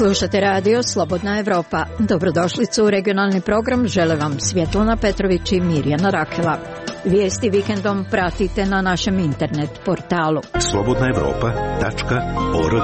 Slušate radio Slobodna Evropa. Dobrodošlicu u regionalni program žele vam Svjetlana Petrović i Mirjana Rakela. Vijesti vikendom pratite na našem internet portalu slobodnaevropa.org.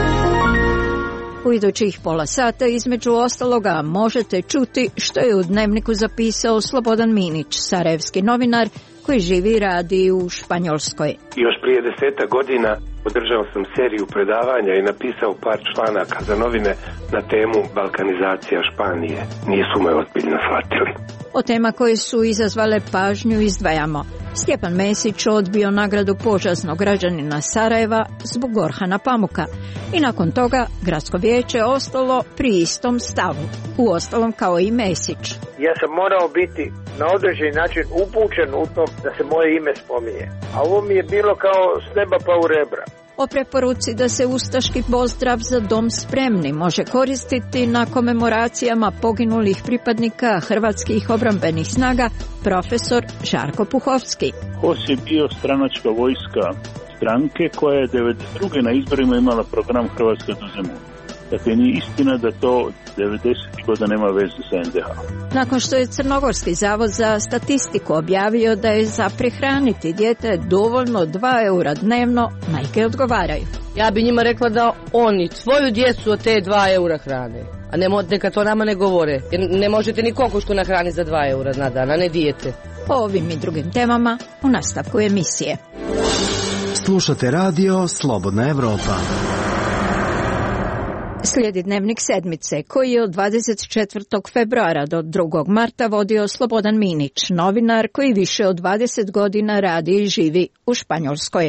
U idućih pola sata između ostaloga možete čuti što je u Dnevniku zapisao Slobodan Minić, sarajevski novinar koji živi i radi u Španjolskoj. Još prije 10 godina održao sam seriju predavanja i napisao par članaka za novine na temu balkanizacija Španije. Nisu me ozbiljno shvatili. O tema koje su izazvale pažnju izdvajamo. Stjepan Mesić odbio nagradu počasnog građanina Sarajeva zbog Orhana Pamuka i nakon toga gradsko vijeće ostalo pri istom stavu, uostalom kao i Mesić. Ja sam morao biti na određeni način upućen u to da se moje ime spominje, a ovo mi je bilo kao s neba pa u rebra. O preporuci da se ustaški pozdrav za dom spremni može koristiti na komemoracijama poginulih pripadnika hrvatskih obrambenih snaga profesor Žarko Puhovski. HOS je bio stranačka vojska stranke koja je 1992. na izborima imala program Hrvatska do Zemuna. Dakle, nije istina da to 90. godina nema veze sa NDH. Nakon što je Crnogorski zavod za statistiku objavio da je za prehraniti dijete dovoljno 2 eura dnevno, majke odgovaraju. Ja bi njima rekla da oni svoju djecu od te 2 eura hrane. A neka to nama ne govore. Jer ne možete ni kokošku nahraniti za 2 eura na dan, a ne dijete. O ovim i drugim temama u nastavku emisije. Slušate radio Slobodna Evropa. Slijedi Dnevnik sedmice koji je od 24. februara do 2. marta vodio Slobodan Minić, novinar koji više od 20 godina radi i živi u Španjolskoj.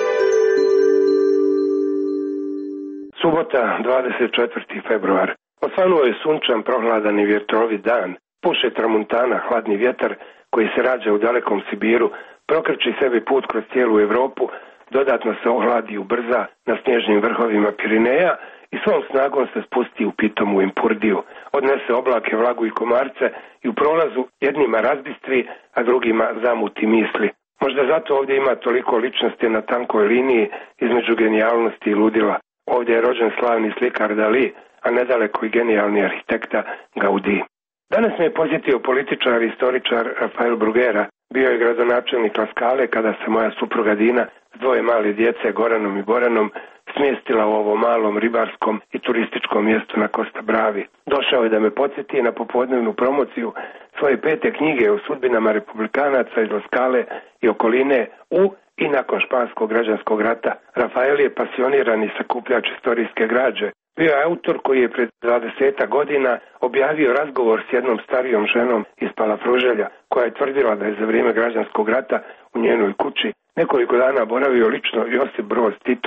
Subota, 24. februar. Osvanuo je sunčan, prohladan i vjetrovit dan. Puše tramuntana, hladni vjetar koji se rađa u dalekom Sibiru, prokrči sebi put kroz cijelu Europu, dodatno se ohladi i ubrza na snježnim vrhovima Pirineja i svom snagom se spusti u pitomu Impurdiju. Odnese oblake, vlagu i komarce i u prolazu jednima razbistri, a drugima zamuti misli. Možda zato ovdje ima toliko ličnosti na tankoj liniji između genijalnosti i ludila. Ovdje je rođen slavni slikar Dali, a nedaleko i genijalni arhitekta Gaudí. Danas me je posjetio političar i istoričar Rafael Bruguera. Bio je gradonačelnik La Scale kada se moja supruga Dina s 2 male djece, Goranom i Boranom, smjestila u ovom malom ribarskom i turističkom mjestu na Costa Bravi. Došao je da me podsjeti na popodnevnu promociju svoje 5. knjige o sudbinama republikanaca iz La Scale i okoline u i nakon španskog građanskog rata. Rafael je pasionirani sakupljač istorijske građe. Bio je autor koji je pred 20 godina objavio razgovor s jednom starijom ženom iz Palafruželja, koja je tvrdila da je za vrijeme građanskog rata u njenoj kući nekoliko dana boravio lično Josip Broz Tito.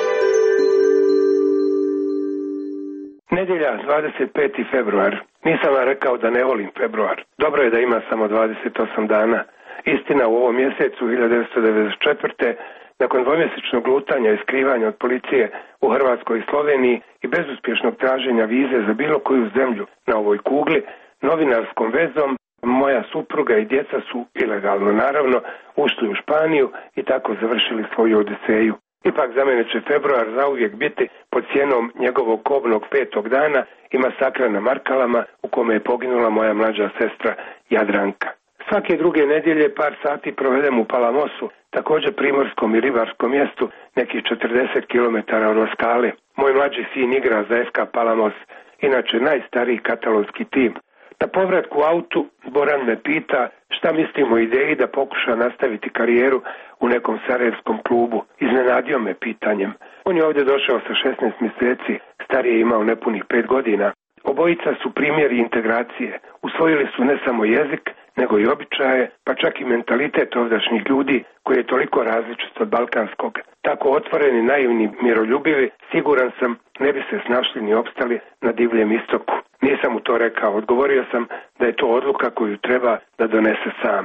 Nedjelja, 25. februar. Nisam vam rekao da ne volim februar. Dobro je da ima samo 28 dana. Istina, u ovom mjesecu 1994. nakon dvomjesečnog lutanja i skrivanja od policije u Hrvatskoj i Sloveniji i bezuspješnog traženja vize za bilo koju zemlju na ovoj kugli, novinarskom vezom moja supruga i djeca su, ilegalno naravno, ušli u Španiju i tako završili svoju odiseju. Ipak za mene će februar zauvijek biti pod sjenom njegovog kobnog 5. dana i masakra na Markalama u kome je poginula moja mlađa sestra Jadranka. Svake druge nedjelje par sati provedem u Palamosu, također primorskom i ribarskom mjestu, nekih 40 km od La Scale. Moj mlađi sin igra za FK Palamos, inače najstariji katalonski tim. Na povratku u autu Boran me pita šta mislim o ideji da pokuša nastaviti karijeru u nekom sarajevskom klubu. Iznenadio me pitanjem. On je ovdje došao sa 16 mjeseci, stariji je imao nepunih 5 godina. Obojica su primjeri integracije. Usvojili su ne samo jezik, nego i običaje, pa čak i mentalitet ovdašnjih ljudi koji je toliko različit od balkanskog. Tako otvoreni, naivni, miroljubivi, siguran sam, ne bi se snašli ni opstali na divljem istoku. Nisam mu to rekao, odgovorio sam da je to odluka koju treba da donese sam.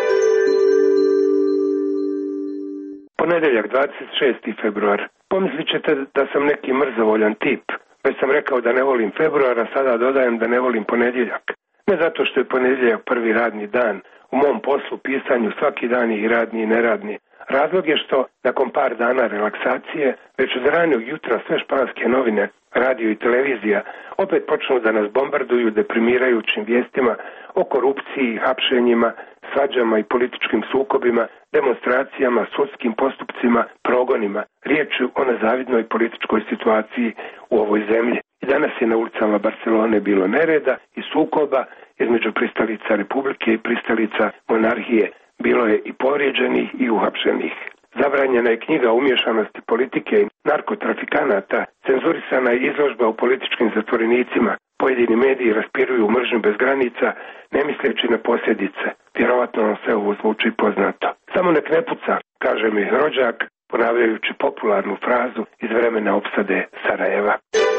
Ponedjeljak, 26. februar. Pomislit ćete da sam neki mrzovoljan tip. Već sam rekao da ne volim februar, a sada dodajem da ne volim ponedjeljak. Ne zato što je ponedjeljak prvi radni dan. U mom poslu, pisanju, svaki dan je i radni i neradni. Razlog je što nakon par dana relaksacije već od ranog jutra sve španske novine, radio i televizija opet počnu da nas bombarduju deprimirajućim vijestima o korupciji, hapšenjima, svađama i političkim sukobima, demonstracijama, sudskim postupcima, progonima. Riječ je o nezavidnoj političkoj situaciji u ovoj zemlji. I danas je na ulicama Barcelone bilo nereda i sukoba između pristalica Republike i pristalica monarhije. Bilo je i povrijeđenih i uhapšenih. Zabranjena je knjiga o umješanosti politike i narkotrafikanata, cenzurisana je izložba o političkim zatvorenicima. Pojedini mediji raspiruju mržnju bez granica, ne misleći na posljedice. Vjerovatno vam sve ovo zvuči poznato. Samo nek ne puca, kaže mi rođak, ponavljajući popularnu frazu iz vremena opsade Sarajeva.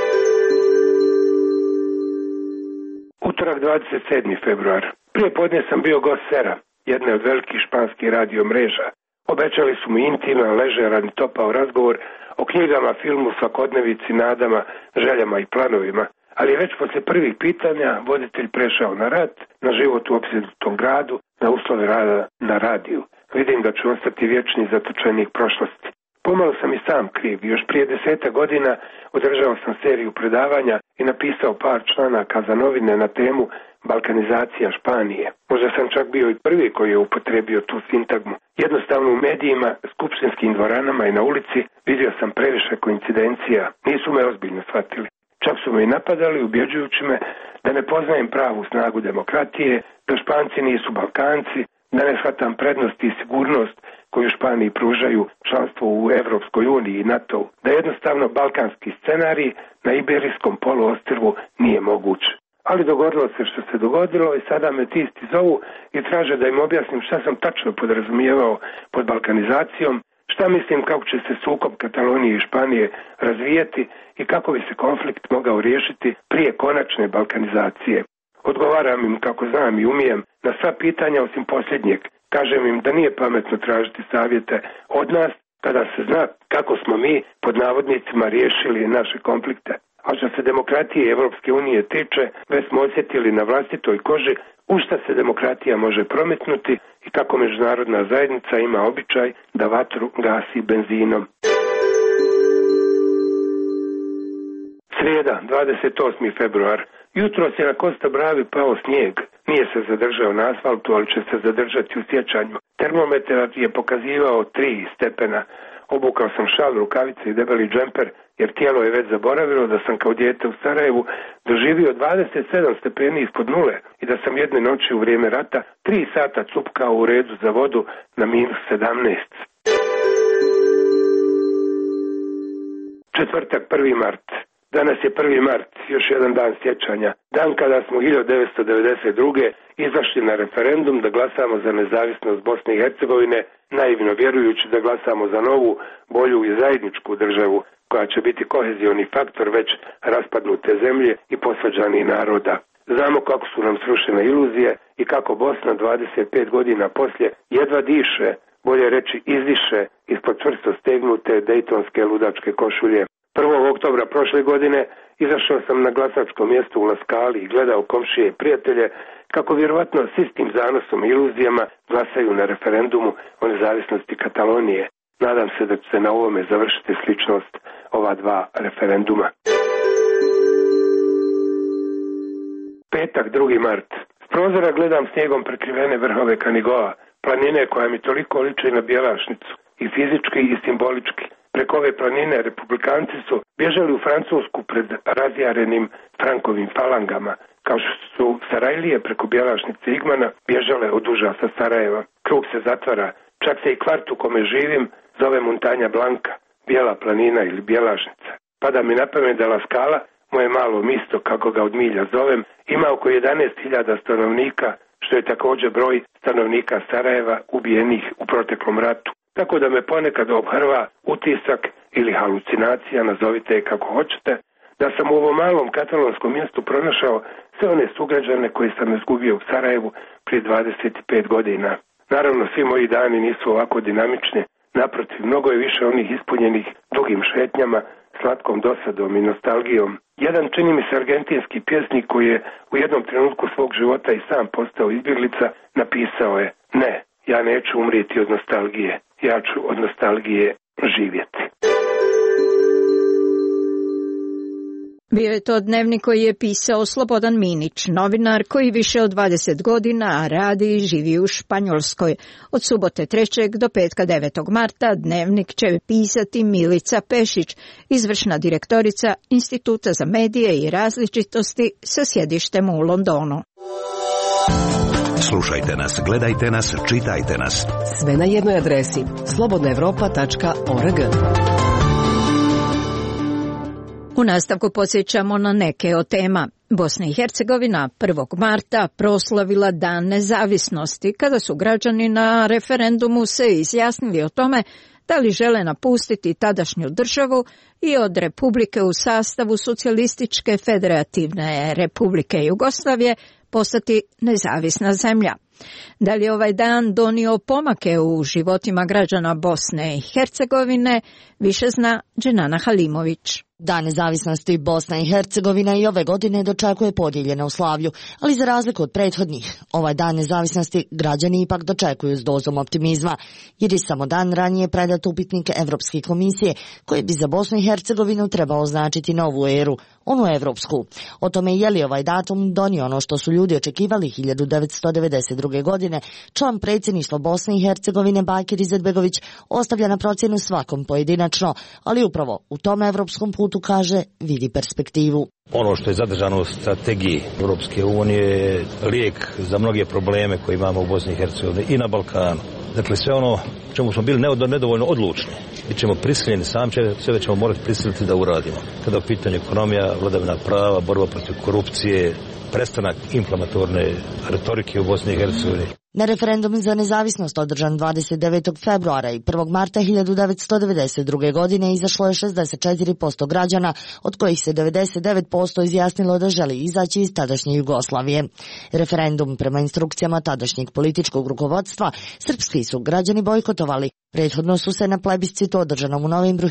Utorak 27. februar. Prije podne sam bio gost Sera, jedne od velikih španskih radio mreža. Obećali su mi intiman, ležeran i topao razgovor o knjigama, filmu, svakodnevici, nadama, željama i planovima. Ali već poslije prvih pitanja voditelj prešao na rat, na život u opsjednutom gradu, na uslove rada na radiju. Vidim da ću ostati vječni zatočenik prošlosti. Pomalo sam i sam kriv. Još prije 10 godina održao sam seriju predavanja i napisao par članaka za novine na temu balkanizacija Španije. Možda sam čak bio i prvi koji je upotrebio tu sintagmu. Jednostavno u medijima, skupštinskim dvoranama i na ulici vidio sam previše koincidencija. Nisu me ozbiljno shvatili. Čak su me i napadali, ubjeđujući me da ne poznajem pravu snagu demokratije, da Španci nisu Balkanci, da ne shvatam prednost i sigurnost koju Španiji pružaju članstvo u Evropskoj uniji i NATO, da jednostavno balkanski scenarij na Iberijskom poluostrvu nije moguć. Ali dogodilo se što se dogodilo i sada me ti isti zovu i traže da im objasnim šta sam tačno podrazumijevao pod balkanizacijom, šta mislim kako će se sukob Katalonije i Španije razvijeti i kako bi se konflikt mogao riješiti prije konačne balkanizacije. Odgovaram im kako znam i umijem na sva pitanja osim posljednjeg. Kažem im da nije pametno tražiti savjete od nas kada se zna kako smo mi pod navodnicima riješili naše konflikte. A što se demokratije i Evropske unije tiče, već smo osjetili na vlastitoj koži u šta se demokratija može prometnuti i kako međunarodna zajednica ima običaj da vatru gasi benzinom. Srijeda, 28. februar. Jutros je na Costa Bravi pao snijeg. Nije se zadržao na asfaltu, ali će se zadržati u sjećanju. Termometar je pokazivao 3 stepena. Obukao sam šal, rukavice i debeli džemper, jer tijelo je već zaboravilo da sam kao dijete u Sarajevu doživio 27 stepeni ispod nule i da sam jedne noći u vrijeme rata 3 sata cupkao u redu za vodu na -17. Četvrtak, 1. mart. Danas je 1. mart, još jedan dan sjećanja. Dan kada smo 1992. izašli na referendum da glasamo za nezavisnost Bosne i Hercegovine, naivno vjerujući da glasamo za novu, bolju i zajedničku državu koja će biti kohezioni faktor već raspadnute zemlje i posvađanih naroda. Znamo kako su nam srušene iluzije i kako Bosna 25 godina poslije jedva diše, bolje reći izdiše ispod čvrsto stegnute dejtonske ludačke košulje. 1. oktobra prošle godine izašao sam na glasačko mjesto u Laskali i gledao komšije i prijatelje kako vjerovatno s istim zanosom i iluzijama glasaju na referendumu o nezavisnosti Katalonije. Nadam se da će se na ovome završiti sličnost ova dva referenduma. Petak, 2. mart. S prozora gledam snijegom prekrivene vrhove Kanigoa, planine koja mi toliko liči na Bjelašnicu, i fizički i simbolički. Preko ove planine republikanci su bježali u Francusku pred razjarenim Frankovim falangama, kao što su Sarajlije preko Bjelašnice Igmana bježale od užasa Sarajeva. Krug se zatvara, čak se i kvart u kome živim zove Montanja Blanka, Bijela planina ili Bjelašnica. Pada mi na pamet da La Scala, moje malo misto, kako ga od milja zovem, ima oko 11.000 stanovnika, što je također broj stanovnika Sarajeva ubijenih u proteklom ratu. Tako da me ponekad obhrva utisak ili halucinacija, nazovite je kako hoćete, da sam u ovom malom katalonskom mjestu pronašao sve one sugrađane koje sam izgubio u Sarajevu prije 25 godina. Naravno, svi moji dani nisu ovako dinamični, naprotiv, mnogo je više onih ispunjenih dugim šetnjama, slatkom dosadom i nostalgijom. Jedan, čini mi se, argentinski pjesnik koji je u jednom trenutku svog života i sam postao izbjeglica, napisao je: ne, ja neću umrijeti od nostalgije, ja ću od nostalgije živjeti. Bio je to dnevnik koji je pisao Slobodan Minić, novinar koji više od 20 godina radi i živi u Španjolskoj. Od subote 3. do petka 9. marta dnevnik će pisati Milica Pešić, izvršna direktorica Instituta za medije i različitosti sa sjedištem u Londonu. Slušajte nas, gledajte nas, čitajte nas. Sve na jednoj adresi slobodnaevropa.org. U nastavku podsjećamo na neke od tema. Bosna i Hercegovina 1. marta proslavila Dan nezavisnosti, kada su građani na referendumu se izjasnili o tome da li žele napustiti tadašnju državu i od republike u sastavu Socijalističke federativne republike Jugoslavije postati nezavisna zemlja. Da li je ovaj dan donio pomake u životima građana Bosne i Hercegovine, više zna Dženana Halimović. Dan nezavisnosti Bosna i Hercegovina i ove godine dočekuje podijeljeno u slavlju, ali za razliku od prethodnih, ovaj dan nezavisnosti građani ipak dočekuju s dozom optimizma, jer je samo dan ranije predat upitnik Evropske komisije, koji bi za Bosnu i Hercegovinu trebao označiti novu eru, onu evropsku. O tome je li ovaj datum donio ono što su ljudi očekivali 1992. godine, član predsjedništva Bosne i Hercegovine Bakir Izetbegović ostavlja na procjenu svakom pojedinačno, ali upravo u tom evropskom putu, kaže, vidi perspektivu. Ono što je zadržano u strategiji Europske unije je lijek za mnoge probleme koje imamo u Bosni i Hercegovini i na Balkanu. Dakle, sve ono čemu smo bili nedovoljno odlučni, bit ćemo prisiljeni, sve ćemo morati prisiliti da uradimo. Kada je u pitanju ekonomija, vladavina prava, borba protiv korupcije, prestanak inflamatorne retorike u Bosni i Hercegovini. Na referendum za nezavisnost održan 29. februara i 1. marta 1992. godine izašlo je 64% građana, od kojih se 99% izjasnilo da želi izaći iz tadašnje Jugoslavije. Referendum prema instrukcijama tadašnjeg političkog rukovodstva srpski su građani bojkotovali. Prethodno su se na plebiscitu održanom u novembru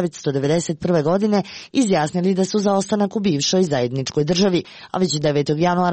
1991. godine izjasnili da su za ostanak u bivšoj zajedničkoj državi, a već 9. januara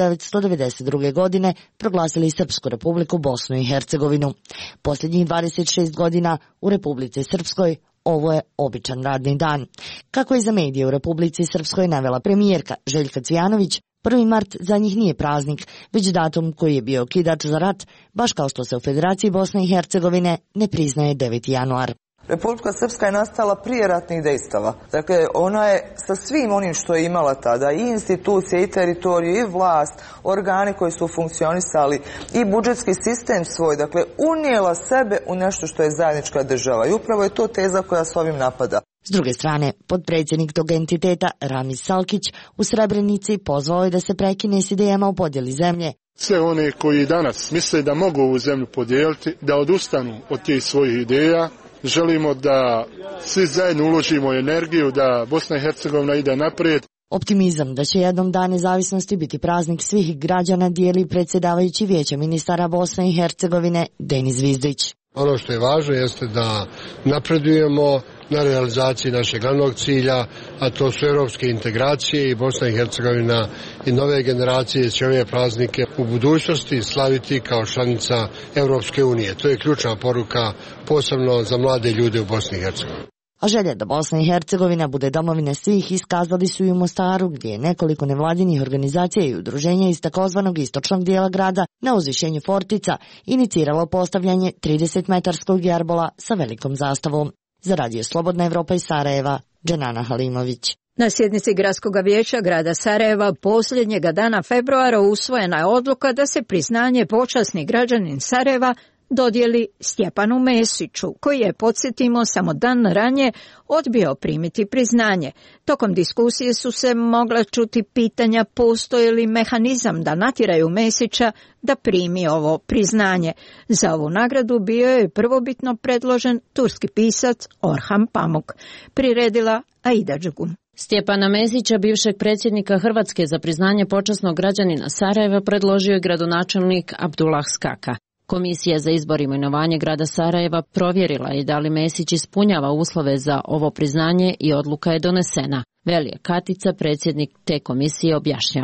1992. godine proglasili Srpsku republiku Bosnu i Hercegovinu. Posljednjih 26 godina u Republici Srpskoj ovo je običan radni dan. Kako je za medije u Republici Srpskoj navela premijerka Željka Cvijanović, 1. mart za njih nije praznik, već datum koji je bio okidač za rat, baš kao što se u Federaciji Bosne i Hercegovine ne priznaje 9. januar. Republika Srpska je nastala prije ratnih dejstava. Dakle, ona je sa svim onim što je imala tada, i institucije, i teritoriju, i vlast, organi koji su funkcionisali, i budžetski sistem svoj, dakle, unijela sebe u nešto što je zajednička država. I upravo je to teza koja s ovim napada. S druge strane, potpredsjednik tog entiteta Ramiz Salkić u Srebrenici pozvao je da se prekine s idejama o podjeli zemlje. Sve one koji danas misle da mogu ovu zemlju podijeliti, da odustanu od tih svojih ideja. Želimo da svi zajedno uložimo energiju, da Bosna i Hercegovina ide naprijed. Optimizam da će jednom dan nezavisnosti biti praznik svih građana dijeli predsjedavajući Vijeća ministara Bosne i Hercegovine Denis Zvizdić. Ono što je važno jeste da napredujemo na realizaciji našeg glavnog cilja, a to su europske integracije, i Bosna i Hercegovina i nove generacije će ove praznike u budućnosti slaviti kao članica Europske unije. To je ključna poruka, posebno za mlade ljude u Bosni i Hercegovini. A želje da Bosna i Hercegovina bude domovina svih iskazali su i u Mostaru, gdje je nekoliko nevladinih organizacija i udruženja iz takozvanog istočnog dijela grada na uzvišenju Fortica iniciralo postavljanje 30-metarskog jarbola sa velikom zastavom. Za Radio Slobodna Evropa iz Sarajeva, Dženana Halimović. Na sjednici Gradskog vijeća grada Sarajeva posljednjega dana februara usvojena je odluka da se priznanje počasni građanin Sarajeva dodijeli Stjepanu Mesiću, koji je, podsjetimo, samo dan ranije odbio primiti priznanje. Tokom diskusije su se mogla čuti pitanja postoji li mehanizam da natjeraju Mesića da primi ovo priznanje. Za ovu nagradu bio je prvobitno predložen turski pisac Orhan Pamuk. Priredila Aida Đugun. Stjepana Mesića, bivšeg predsjednika Hrvatske za priznanje počasnog građanina Sarajeva, predložio je gradonačelnik Abdullah Skaka. Komisija za izbor i imenovanje grada Sarajeva provjerila je da li Mesić ispunjava uslove za ovo priznanje i odluka je donesena. Velije Katica, predsjednik te komisije, objašnjava.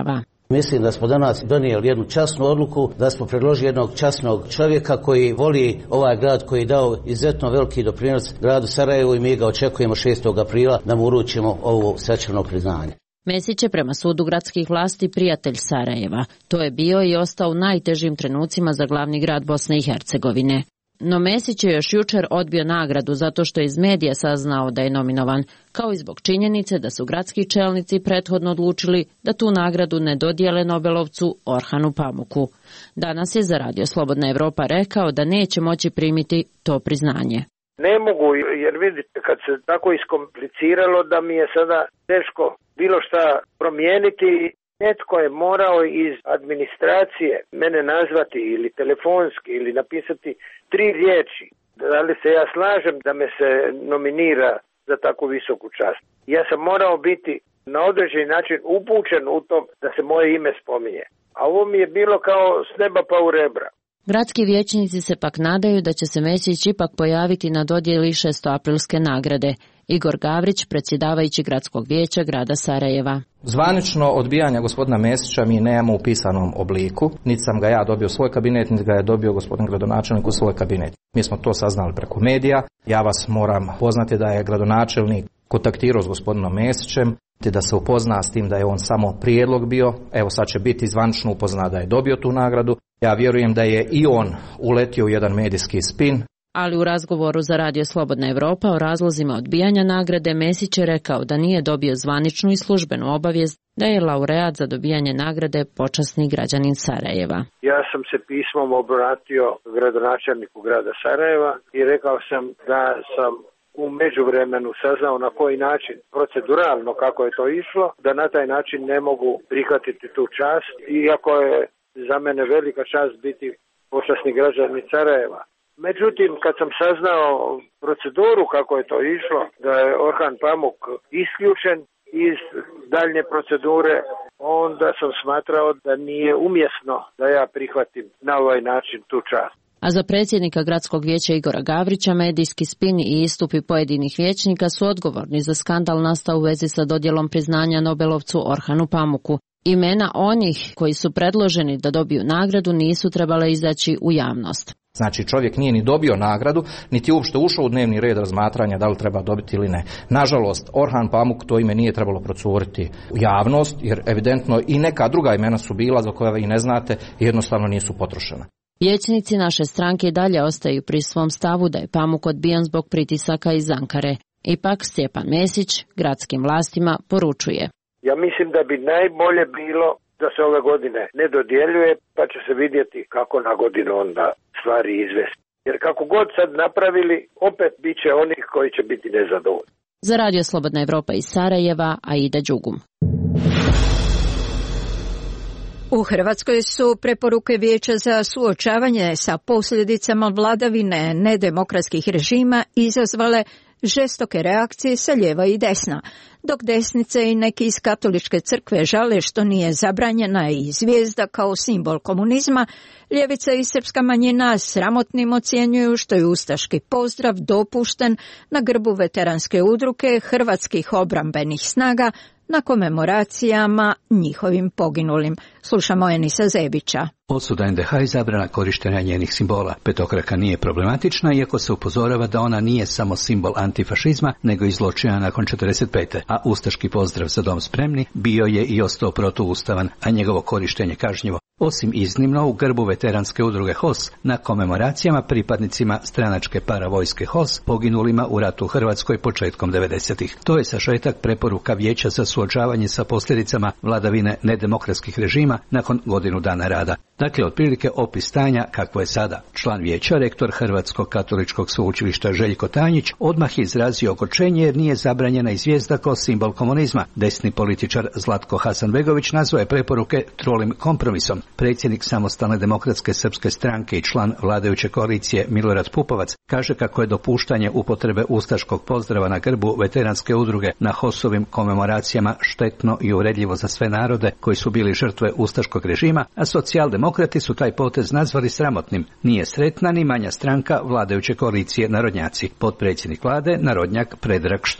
Mislim da smo danas donijeli jednu časnu odluku, da smo predložili jednog časnog čovjeka koji voli ovaj grad, koji je dao izuzetno veliki doprinos gradu Sarajevu i mi ga očekujemo 6. aprila da mu uručimo ovo svečano priznanje. Mesić je prema sudu gradskih vlasti prijatelj Sarajeva. To je bio i ostao u najtežim trenucima za glavni grad Bosne i Hercegovine. No Mesić je još jučer odbio nagradu zato što je iz medija saznao da je nominovan, kao i zbog činjenice da su gradski čelnici prethodno odlučili da tu nagradu ne dodijele Nobelovcu Orhanu Pamuku. Danas je za Radio Slobodna Evropa rekao da neće moći primiti to priznanje. Ne mogu, jer vidite, kad se tako iskompliciralo da mi je sada teško bilo šta promijeniti. Netko je morao iz administracije mene nazvati ili telefonski ili napisati 3 riječi. Da li se ja slažem da me se nominira za takvu visoku čast. Ja sam morao biti na određeni način upućen u to da se moje ime spominje. A ovo mi je bilo kao s neba pa u rebra. Gradski vijećnici se pak nadaju da će se Mesić ipak pojaviti na dodjeli 600-aprilske nagrade. Igor Gavrić, predsjedavajući gradskog vijeća grada Sarajeva. Zvanično odbijanja gospodina Mesića mi nemamo u pisanom obliku, niti sam ga ja dobio u svoj kabinet, niti ga je dobio gospodin gradonačelnik u svoj kabinet. Mi smo to saznali preko medija. Ja vas moram poznati da je gradonačelnik kontaktirao s gospodinom Mesićem, te da se upozna s tim da je on samo prijedlog bio. Evo sad će biti zvanično upozna da je dobio tu nagradu. Ja vjerujem da je i on uletio u jedan medijski spin. Ali u razgovoru za Radio Slobodna Evropa o razlozima odbijanja nagrade Mesić je rekao da nije dobio zvaničnu i službenu obavijest da je laureat za dobijanje nagrade počasni građanin Sarajeva. Ja sam se pismom obratio gradonačelniku grada Sarajeva i rekao sam da sam u međuvremenu saznao na koji način, proceduralno kako je to išlo, da na taj način ne mogu prihvatiti tu čast, iako je za mene velika čast biti počasni građanin Sarajeva. Međutim, kad sam saznao proceduru kako je to išlo, da je Orhan Pamuk isključen iz daljnje procedure, onda sam smatrao da nije umjesno da ja prihvatim na ovaj način tu čast. A za predsjednika gradskog vijeća Igora Gavrića medijski spin i istupi pojedinih vijećnika su odgovorni za skandal nastao u vezi sa dodjelom priznanja Nobelovcu Orhanu Pamuku. Imena onih koji su predloženi da dobiju nagradu nisu trebale izaći u javnost. Znači čovjek nije ni dobio nagradu, niti uopšte ušao u dnevni red razmatranja da li treba dobiti ili ne. Nažalost, Orhan Pamuk to ime nije trebalo procuriti u javnost, jer evidentno i neka druga imena su bila za koja vi ne znate i jednostavno nisu potrošena. Vijećnici naše stranke i dalje ostaju pri svom stavu da je Pamuk odbijan zbog pritisaka iz Ankare. Ipak Stjepan Mesić gradskim vlastima poručuje. Ja mislim da bi najbolje bilo da se ove godine ne dodjeljuje, pa će se vidjeti kako na godinu onda stvari izvesti. Jer kako god sad napravili, opet bit će onih koji će biti nezadovoljni. Za Radio Slobodna Evropa iz Sarajeva, Aida Đugum. U Hrvatskoj su preporuke Vijeća za suočavanje sa posljedicama vladavine nedemokratskih režima izazvale žestoke reakcije sa lijeva i desna. Dok desnice i neki iz katoličke crkve žale što nije zabranjena i zvijezda kao simbol komunizma, ljevica i srpska manjina sramotnim ocjenjuju što je ustaški pozdrav dopušten na grbu veteranske udruge Hrvatskih obrambenih snaga na komemoracijama njihovim poginulim. Slušamo Enisa Zebića. Osuda NDH i zabrana korištenja njenih simbola. Petokraka nije problematična, iako se upozorava da ona nije samo simbol antifašizma, nego i zločina nakon 45. A ustaški pozdrav za dom spremni bio je i ostao protuustavan, a njegovo korištenje kažnjivo. Osim iznimno u grbu veteranske udruge HOS na komemoracijama pripadnicima stranačke paravojske HOS poginulima u ratu u Hrvatskoj početkom 90-ih. To je sažetak preporuka Vijeća za suočavanje sa posljedicama vladavine nedemokratskih režima nakon godinu dana rada. Dakle, otprilike opis stanja kakvo je sada. Član vijeća, rektor Hrvatskog katoličkog sveučilišta Željko Tanjić, odmah je izrazio ogorčenje jer nije zabranjena i zvijezda kao simbol komunizma. Desni političar Zlatko Hasanbegović nazvao je preporuke trulim kompromisom. Predsjednik Samostalne demokratske srpske stranke i član vladajuće koalicije Milorad Pupovac kaže kako je dopuštanje upotrebe ustaškog pozdrava na grbu veteranske udruge na HOS-ovim komemoracijama štetno i uvredljivo za sve narode koji su bili žrtve ustaškog režima, a socijaldemokrati su taj potez nazvali sramotnim. Nije sretna ni manja stranka vladajuće koalicije Narodnjaci. Potpredsjednik vlade, narodnjak Predrag Štromar.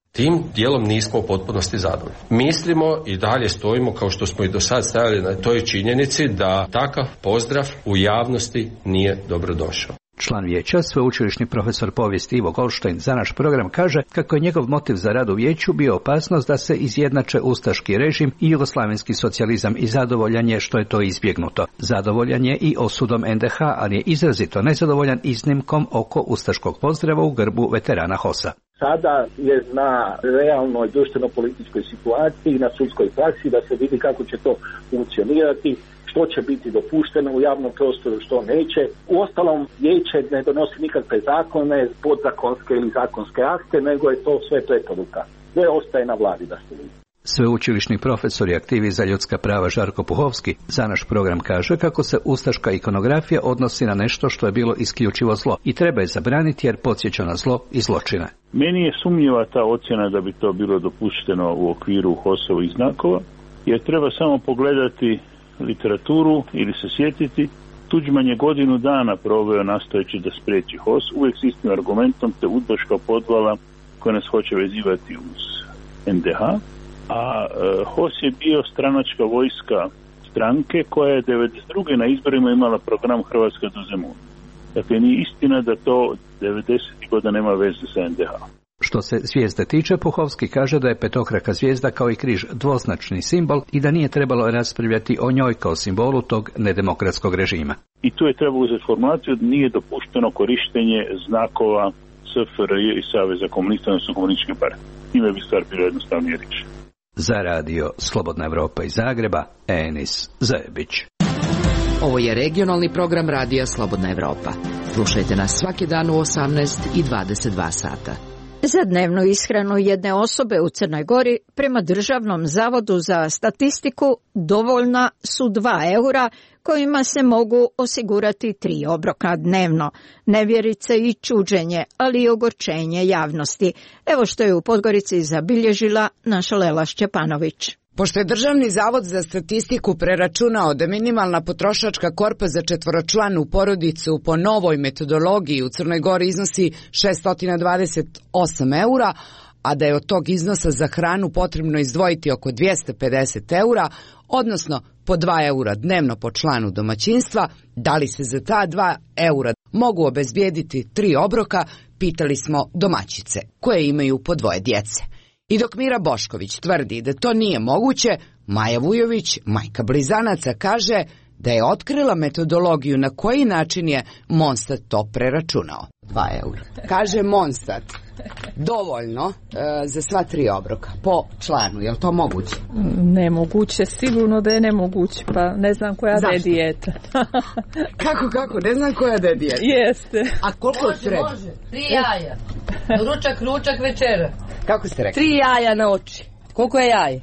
Tim dijelom nismo u potpunosti zadovoljni. Mislimo i dalje stojimo kao što smo i do sad stajali na toj činjenici da takav pozdrav u javnosti nije dobrodošao. Član vijeća, sveučilišni profesor povijesti Ivo Goldstein za naš program kaže kako je njegov motiv za rad u vijeću bio opasnost da se izjednače ustaški režim i jugoslavenski socijalizam i zadovoljan je što je to izbjegnuto. Zadovoljan je i osudom NDH, ali je izrazito nezadovoljan iznimkom oko ustaškog pozdrava u grbu veterana HOS-a. Sada je na realnoj društveno-političkoj situaciji i na sudskoj praksi da se vidi kako će to funkcionirati, što će biti dopušteno u javnom prostoru, što neće. Uostalom, vijeće ne donosi nikakve zakone, podzakonske ili zakonske akte, nego je to sve preporuka. Sve ostaje na vladi da se vidi. Sveučilišni profesor i aktivist za ljudska prava Žarko Puhovski za naš program kaže kako se ustaška ikonografija odnosi na nešto što je bilo isključivo zlo i treba je zabraniti jer podsjeća na zlo i zločine. Meni je sumnjiva ta ocjena da bi to bilo dopušteno u okviru HOS-ovih znakova, jer treba samo pogledati literaturu ili se sjetiti. Tuđman je godinu dana proveo nastojeći da spriječi HOS, uvijek s istim argumentom, te udbaška podvala koja nas hoće vezivati uz NDH. A HOS je bio stranačka vojska stranke koja je 1992. na izborima imala program Hrvatska do Zemuna. Dakle, nije istina da to 90. godina nema veze sa NDH. Što se zvijezde tiče, Puhovski kaže da je petokraka zvijezda kao i križ dvoznačni simbol i da nije trebalo raspravljati o njoj kao simbolu tog nedemokratskog režima. I tu je trebalo uzeti formulaciju da nije dopušteno korištenje znakova SFRJ i Saveza komunista, odnosno komunističke partije. Time bi stvar bilo jednostavnije reći. Za radio Slobodna Evropa iz Zagreba, Enis Zajebić. Ovo je regionalni program radija Slobodna Evropa. Slušajte nas svaki dan u 18 i 22 sata. Za dnevnu ishranu jedne osobe u Crnoj Gori prema Državnom zavodu za statistiku dovoljna su 2 eura kojima se mogu osigurati 3 obroka dnevno. Nevjerice i čuđenje, ali i ogorčenje javnosti. Evo što je u Podgorici zabilježila naša Lela Šćepanović. Pošto je Državni zavod za statistiku preračunao da minimalna potrošačka korpa za četvoročlanu porodicu po novoj metodologiji u Crnoj Gori iznosi 628 eura, a da je od tog iznosa za hranu potrebno izdvojiti oko 250 eura, odnosno po 2 eura dnevno po članu domaćinstva, da li se za ta 2 eura mogu obezbijediti 3 obroka, pitali smo domaćice koje imaju po 2 djece. I dok Mira Bošković tvrdi da to nije moguće, Maja Vujović, majka blizanaca, kaže da je otkrila metodologiju na koji način je Monstat to preračunao. 2 eura. Kaže Monstat, dovoljno za sva 3 obroka po članu, je li to moguće? Nemoguće, sigurno da je nemoguće, pa ne znam koja da je dijeta. Kako, ne znam koja da je dijeta? Jeste. A koliko treba? Može, 3 jaja. Ručak, večera. Kako ste rekli? 3 jaja na oči. Koliko je jaje?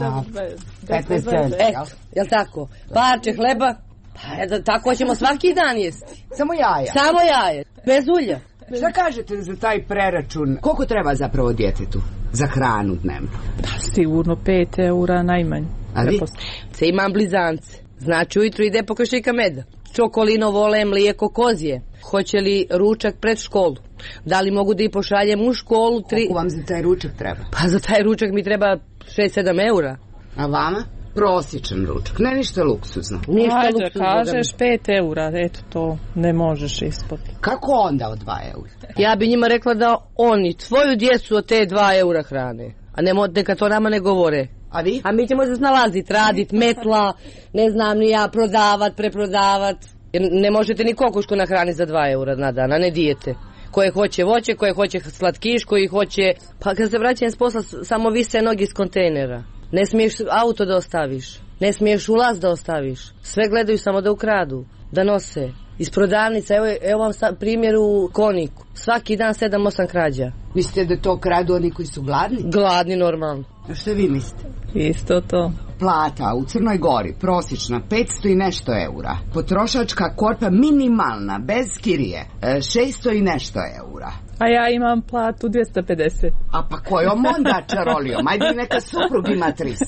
15 centi. Eto, jel tako? Parče hleba, pa tako ćemo svaki dan jesti. Samo jaja? Samo jaje, bez ulja. Šta kažete za taj preračun? Koliko treba zapravo djetetu za hranu dnevno? Pa sigurno 5 eura najmanje. A vi? Se imam blizance. Znači ujutru ide po kašika meda. Čokolino, vole, mlijeko, kozije. Hoće li ručak pred školu? Da li mogu da i pošaljem u školu? Koliko vam za taj ručak treba? Pa za taj ručak mi treba 6-7 eura. A vama? Prosječan ručak, ne ništa luksuzno. Ajde, kažeš 5 eura, eto to ne možeš ispod. Kako onda od 2 eura? Ja bi njima rekla da oni tvoju djecu od te 2 eura hrane. A neka to nama ne govore. A vi? A mi ćemo se snalaziti, radit, metla, ne znam ni ja, prodavat, preprodavat. Jer ne možete ni kokošku nahraniti za 2 eura na dan, a ne dijete. Koje hoće voće, koje hoće slatkiš, koji hoće... Pa kad se vraćam s posla, samo vise nogi iz kontejnera. Ne smiješ auto da ostaviš, ne smiješ ulaz da ostaviš. Sve gledaju samo da ukradu, da nose. Iz prodavnica, evo vam primjer u Koniku. Svaki dan 7-8 krađa. Mislite da to kradu oni koji su gladni? Gladni, normalno. A što vi mislite? Isto to. Plata u Crnoj Gori, prosječna, 500 i nešto eura. Potrošačka korpa minimalna, bez kirije, 600 i nešto eura. A ja imam platu 250. A pa kojom onda čarolio? Majde neka suprug ima 300.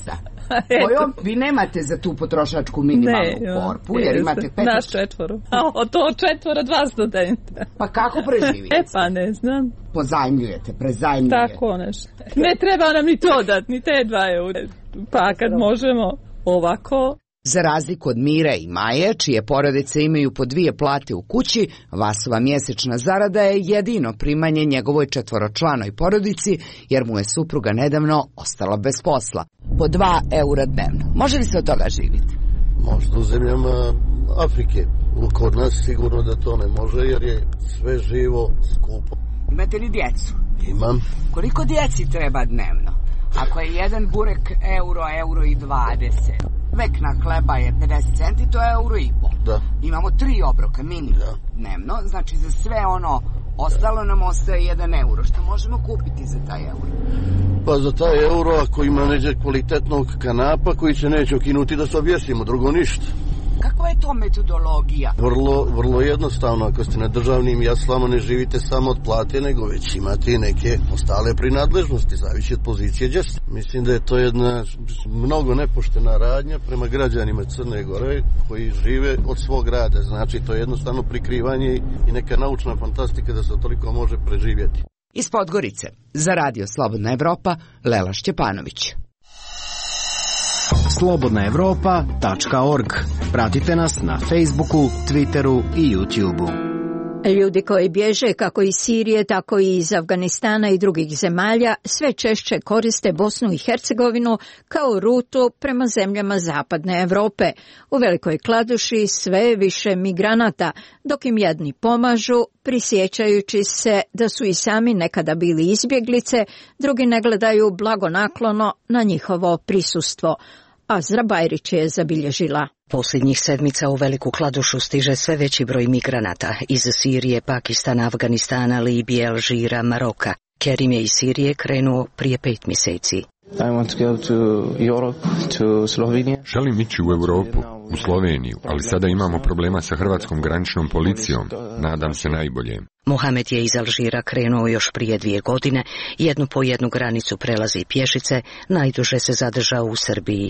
Kojom vi nemate za tu potrošačku minimalnu korpu, jer imate 5. Naš 4. A to 4, 2 studenta. Pa kako preživite? Pa ne znam. Pozajmljujete, prezajmljujete. Tako nešto. Ne treba nam ni to dati, ni te 2 eura. Pa kad možemo ovako... Za razliku od Mire i Maje, čije porodice imaju po 2 plate u kući, Vasova mjesečna zarada je jedino primanje njegovoj 4-članoj porodici, jer mu je supruga nedavno ostala bez posla. Po 2 eura dnevno. Može li se od toga živjeti? Možda u zemljama Afrike. Kod nas sigurno da to ne može, jer je sve živo skupo. Imate li djecu? Imam. Koliko djeci treba dnevno? Ako je jedan burek euro i 20, vekna hleba je 50 centi, to je euro i pol. Da. Imamo 3 obroka minimum dnevno, znači za sve ono ostalo nam ostaje 1 euro. Što možemo kupiti za taj euro? Pa za taj euro, ako ima neđe kvalitetnog kanapa koji se neće okinuti da se objesimo, drugo ništa. Kakva je to metodologija? Vrlo jednostavno. Ako ste na državnim jaslama, ne živite samo od plate, nego već imate i neke ostale prinadležnosti, zavisi od pozicije gdje ste. Mislim da je to jedna mnogo nepoštena radnja prema građanima Crne Gore koji žive od svog rada. Znači, to je jednostavno prikrivanje i neka naučna fantastika da se toliko može preživjeti. Iz Podgorice, za Radio Slobodna Evropa, Lela Šćepanović. slobodnaevropa.org. Pratite nas na Facebooku, Twitteru i YouTubeu. Ljudi koji bježe kako iz Sirije, tako i iz Afganistana i drugih zemalja sve češće koriste Bosnu i Hercegovinu kao rutu prema zemljama zapadne Europe. U Velikoj Kladuši sve više migranata, dok im jedni pomažu, prisjećajući se da su i sami nekada bili izbjeglice, drugi ne gledaju blagonaklono na njihovo prisustvo. Azra Bajrić je zabilježila. Posljednjih sedmica u Veliku Kladušu stiže sve veći broj migranata iz Sirije, Pakistana, Afganistana, Libije, Alžira, Maroka. Kerim je iz Sirije krenuo prije 5 mjeseci. Želim ići u Europu, u Sloveniju, ali sada imamo problema sa hrvatskom graničnom policijom. Nadam se najbolje. Mohamed je iz Alžira krenuo još prije 2 godine, jednu po jednu granicu prelazi pješice, najduže se zadržao u Srbiji.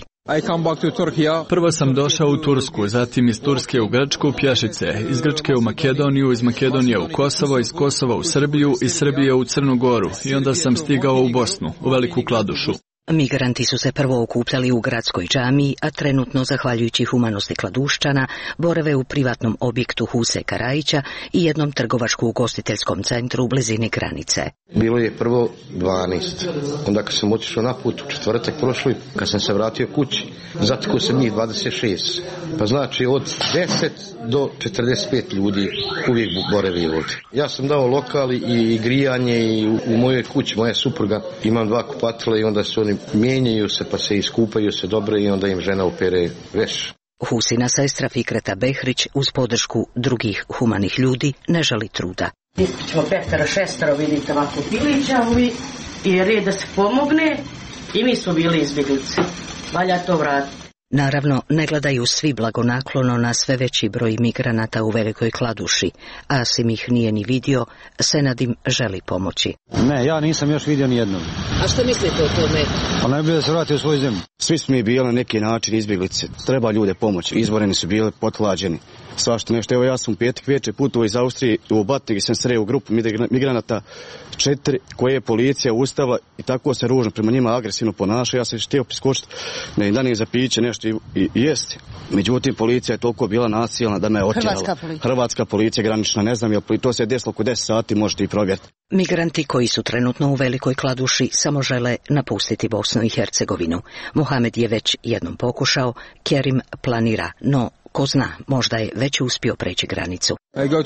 Prvo sam došao u Tursku, zatim iz Turske u Grčku pješice, iz Grčke u Makedoniju, iz Makedonije u Kosovo, iz Kosova u Srbiju, iz Srbije u Crnu Goru i onda sam stigao u Bosnu, u Veliku Kladušu. Migranti su se prvo okupljali u gradskoj džamiji, a trenutno, zahvaljujući humanosti Kladuščana, borave u privatnom objektu Huse Karajića i jednom trgovačko-ugostiteljskom centru u blizini granice. Bilo je prvo 12, onda kad sam otišao na put u četvrtak prošli, kad sam se vratio kući, zatekao sam njih 26. Pa znači od 10 do 45 ljudi uvijek boravi ovdje. Ja sam dao lokal i grijanje i u mojoj kući, moja supruga, imam 2 kupatila i onda se oni mijenjaju se pa se iskupaju se dobro i onda im žena opere veš. Husina sestra Fikreta Behrić uz podršku drugih humanih ljudi ne žali truda. Ćemo 5-6 vidite ovako pilićavi i red da se pomogne i mi su bili izbjeglice. Valja to vratiti. Naravno, ne gledaju svi blagonaklono na sve veći broj migranata u Velikoj Kladuši. Asim ih nije ni vidio, Senadim želi pomoći. Ne, ja nisam još vidio ni jednog. A što mislite o tome? Pa najbolje da se vrati u svoju zemlju. Svi smo mi bili na neki način izbjeglice. Treba ljude pomoći. Izboreni su bili potlađeni. Svašta nešto. Evo ja sam u petak večer putovao iz Austrije u Batigi, sam sreo u grupu migranata 4 koje je policija ustala i tako se ružno prema njima agresivno ponaša. Ja sam htio priskočiti na dan za piće nešto i jesti. Međutim, policija je toliko bila nasilna da me je otjerala. Hrvatska policija granična, ne znam, to se je desilo oko 10 sati, možete i provjeriti. Migranti koji su trenutno u Velikoj Kladuši samo žele napustiti Bosnu i Hercegovinu. Mohamed je već jednom pokušao, Kerim planira, no ko zna, možda je već uspio preći granicu.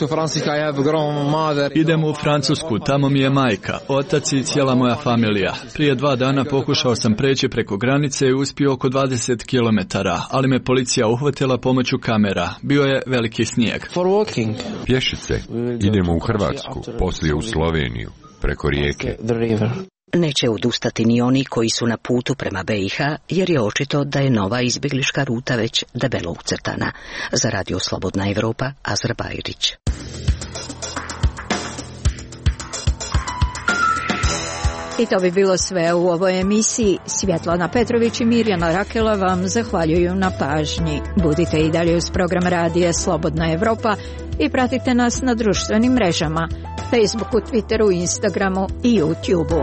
Idem u Francusku, tamo mi je majka, otac i cijela moja familija. Prije 2 dana pokušao sam preći preko granice i uspio oko 20 km, ali me policija uhvatila pomoću kamera. Bio je veliki snijeg. Pješice, idemo u Hrvatsku, poslije u Sloveniju, preko rijeke. Neće odustati ni oni koji su na putu prema BiH, jer je očito da je nova izbjegliška ruta već debelo ucrtana. Za Radio Slobodna Evropa, Azra Bajrić. I to bi bilo sve u ovoj emisiji. Svjetlana Petrović i Mirjana Rakela vam zahvaljuju na pažnji. Budite i dalje uz program Radija Slobodna Evropa i pratite nas na društvenim mrežama, Facebooku, Twitteru, Instagramu i YouTubeu.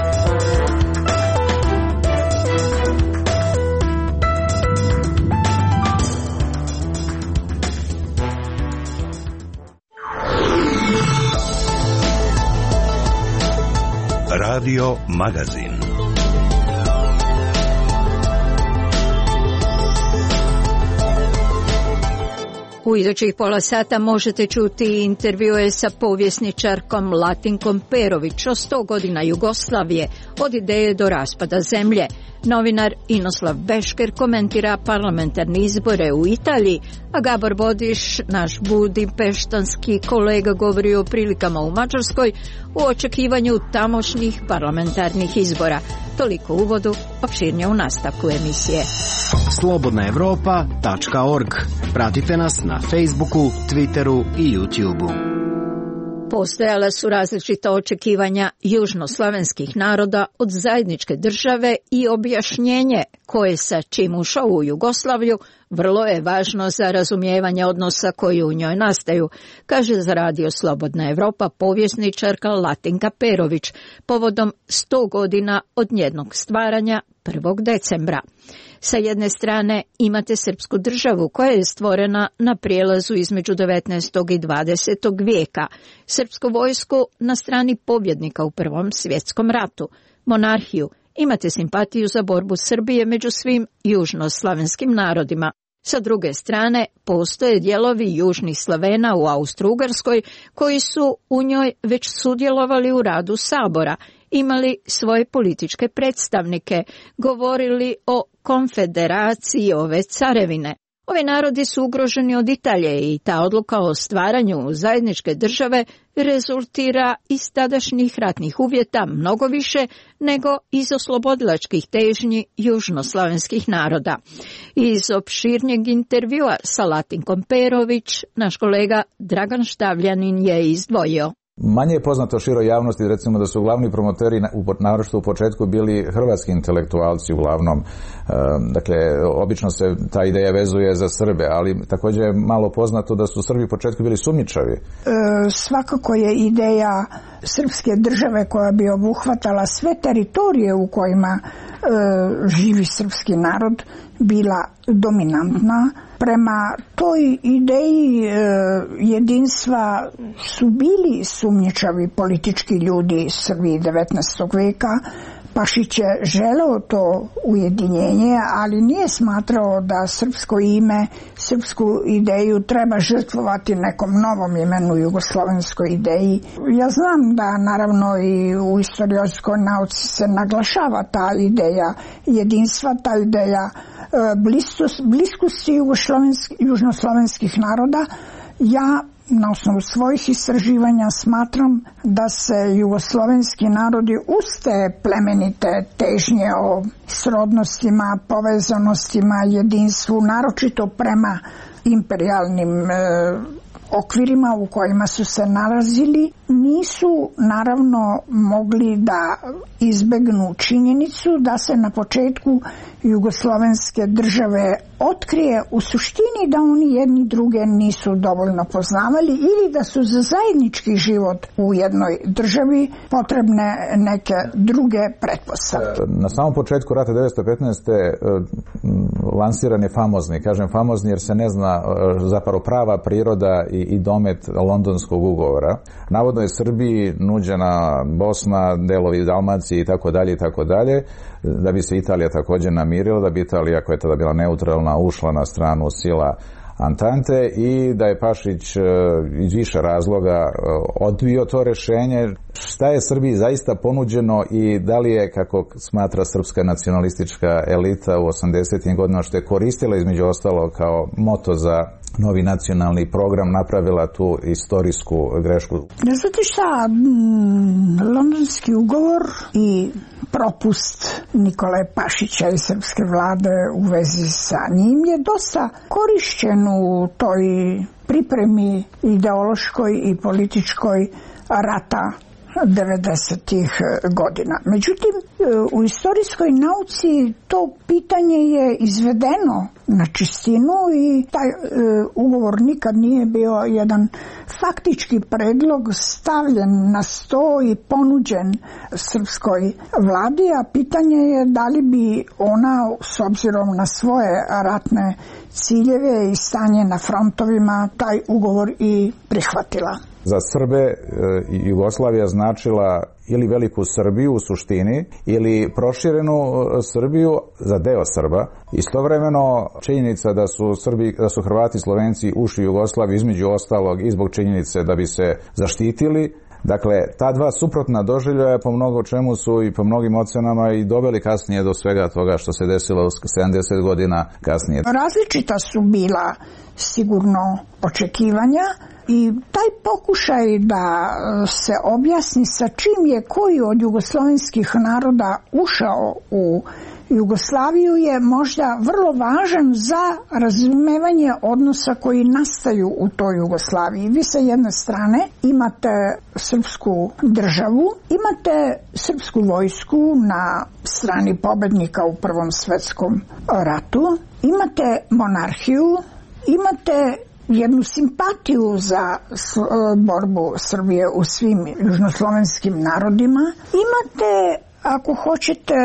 Radio Magazin. U idućih pola sata možete čuti intervjue sa povjesničarkom Latinkom Perović o 100 godina Jugoslavije, od ideje do raspada zemlje. Novinar Inoslav Bešker komentira parlamentarne izbore u Italiji, a Gabor Bodiš, naš budimpeštanski kolega, govori o prilikama u Mađarskoj u očekivanju tamošnjih parlamentarnih izbora. Toliko u uvodu, opširnije u nastavku emisije. slobodnaevropa.org. Pratite nas na Facebooku, Twitteru i YouTubeu. Postojala su različita očekivanja južnoslavenskih naroda od zajedničke države i objašnjenje koje sa čim ušao u Jugoslaviju vrlo je važno za razumijevanje odnosa koji u njoj nastaju, kaže za Radio Slobodna Evropa povjesničarka Latinka Perović povodom 100 godina od njenog stvaranja 1. decembra. Sa jedne strane imate srpsku državu koja je stvorena na prijelazu između 19. i 20. vijeka, srpsku vojsku na strani pobjednika u Prvom svjetskom ratu, monarhiju, imate simpatiju za borbu Srbije među svim južnoslavenskim narodima. Sa druge strane, postoje dijelovi južnih Slavena u Austro-Ugarskoj koji su u njoj već sudjelovali u radu Sabora, imali svoje političke predstavnike, govorili o konfederaciji ove carevine. Ovi narodi su ugroženi od Italije i ta odluka o stvaranju zajedničke države rezultira iz tadašnjih ratnih uvjeta mnogo više nego iz oslobodilačkih težnji južnoslavenskih naroda. Iz opširnjeg intervjua sa Latinkom Perović naš kolega Dragan Štavljanin je izdvojio. Manje je poznato široj javnosti, recimo, da su glavni promoteri, naročito u početku, bili hrvatski intelektualci uglavnom. Dakle, obično se ta ideja vezuje za Srbe, ali također je malo poznato da su Srbi u početku bili sumnjičavi. Svakako je ideja srpske države koja bi obuhvatala sve teritorije u kojima živi srpski narod bila dominantna. Prema toj ideji jedinstva su bili sumnjičavi politički ljudi Srbi 19. vijeka. Pašić je želeo to ujedinjenje, ali nije smatrao da srpsko ime, srpsku ideju treba žrtvovati nekom novom imenu jugoslovenskoj ideji. Ja znam da naravno i u historijskoj nauci se naglašava ta ideja jedinstva, ta ideja bliskosti južnoslovenskih naroda. Ja na osnovu svojih istraživanja smatram da se jugoslovenski narodi uz te plemenite težnje o srodnostima, povezanostima, jedinstvu, naročito prema imperijalnim okvirima u kojima su se nalazili, nisu naravno mogli da izbegnu činjenicu da se na početku jugoslovenske države otkrije u suštini da oni jedni druge nisu dovoljno poznavali ili da su za zajednički život u jednoj državi potrebne neke druge pretpostavke. Na samom početku rata 1915. lansiran je famozni, kažem famozni jer se ne zna zapravo prava priroda i domet Londonskog ugovora. Navodno je Srbiji nuđena Bosna, delovi Dalmacije i tako dalje, da bi se Italija također namirila, da bi Italija, koja je tada bila neutralna, ušla na stranu sila Antante i da je Pašić iz više razloga odbio to rješenje. Šta je Srbiji zaista ponuđeno i da li je, kako smatra srpska nacionalistička elita u 80. godinama, što je koristila između ostalo kao moto za novi nacionalni program, napravila tu istorijsku grešku? Znate šta, Londonski ugovor i propust Nikole Pašića i srpske vlade u vezi sa njim je dosta korišćen u toj pripremi ideološkoj i političkoj rata 90. godina. Međutim, u istorijskoj nauci to pitanje je izvedeno na čistinu i taj ugovor nikad nije bio jedan faktički predlog stavljen na sto i ponuđen srpskoj vladi, a pitanje je da li bi ona s obzirom na svoje ratne ciljeve i stanje na frontovima taj ugovor i prihvatila. Za Srbe Jugoslavija značila ili veliku Srbiju u suštini ili proširenu Srbiju za deo Srba. Istovremeno činjenica da su Hrvati i Slovenci ušli u Jugoslaviju između ostalog i zbog činjenice da bi se zaštitili. Dakle, ta dva suprotna doživljaja po mnogo čemu su i po mnogim ocenama i doveli kasnije do svega toga što se desilo 70 godina kasnije. Različita su bila sigurno očekivanja i taj pokušaj da se objasni sa čim je koji od jugoslovenskih naroda ušao u Jugoslaviju je možda vrlo važan za razumevanje odnosa koji nastaju u toj Jugoslaviji. Vi sa jedne strane imate srpsku državu, imate srpsku vojsku na strani pobednika u Prvom svetskom ratu, imate monarhiju, imate jednu simpatiju za borbu Srbije u svim južnoslovenskim narodima, imate, ako hoćete,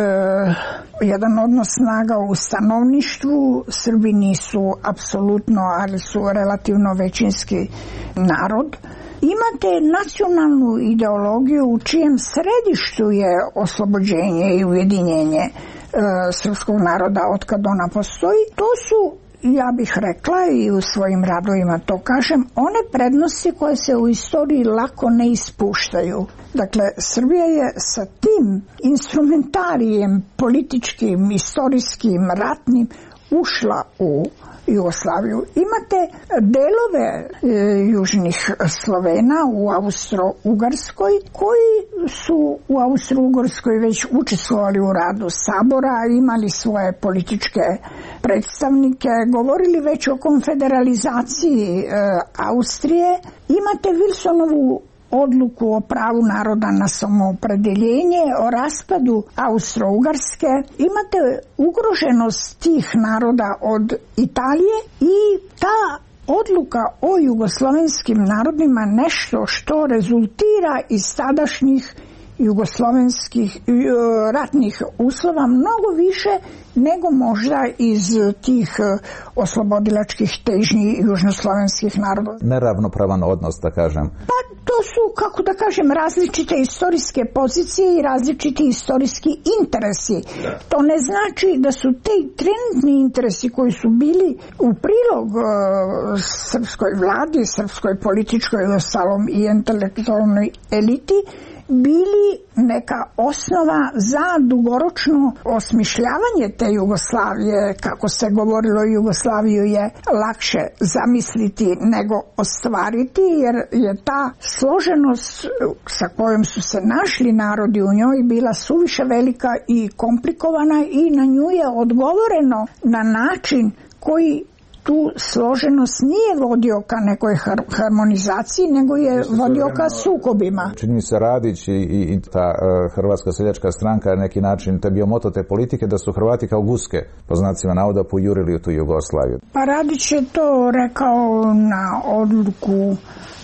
jedan odnos snaga u stanovništvu. Srbi nisu apsolutno, ali su relativno većinski narod. Imate nacionalnu ideologiju u čijem središtu je oslobođenje i ujedinjenje srpskog naroda od kad ona postoji. To su, ja bih rekla i u svojim radovima to kažem, one prednosti koje se u istoriji lako ne ispuštaju. Dakle, Srbija je sa tim instrumentarijem političkim, istorijskim, ratnim ušla u Jugoslaviju. Imate delove južnih Slovena u Austro-Ugarskoj koji su u Austro-Ugarskoj već učestvovali u radu sabora, imali svoje političke predstavnike, govorili već o konfederalizaciji Austrije. Imate Wilsonovu odluku o pravu naroda na samoopredeljenje, o raspadu Austro-Ugarske. Imate ugroženost tih naroda od Italije i ta odluka o jugoslovenskim narodima nešto što rezultira iz tadašnjih jugoslovenskih ratnih uslova mnogo više nego možda iz tih oslobodilačkih težnji južnoslovenskih naroda. Neravnopravan odnos, da kažem. Pa to su, kako da kažem, različite istorijske pozicije i različiti istorijski interesi. To ne znači da su te trenutni interesi koji su bili u prilog srpskoj vladi, srpskoj političkoj ostalom i intelektualnoj eliti bili neka osnova za dugoročno osmišljavanje te Jugoslavije. Kako se govorilo, Jugoslaviju je lakše zamisliti nego ostvariti, jer je ta složenost sa kojom su se našli narodi u njoj bila suviše velika i komplikovana i na nju je odgovoreno na način koji tu složenost nije vodio ka nekoj harmonizaciji, nego je vodio ka sukobima. Čini mi se Radić i ta Hrvatska seljačka stranka na neki način, to je bio moto te politike, da su Hrvati kao guske, po znacima navoda, pojurili u tu Jugoslaviju. Pa Radić je to rekao na odluku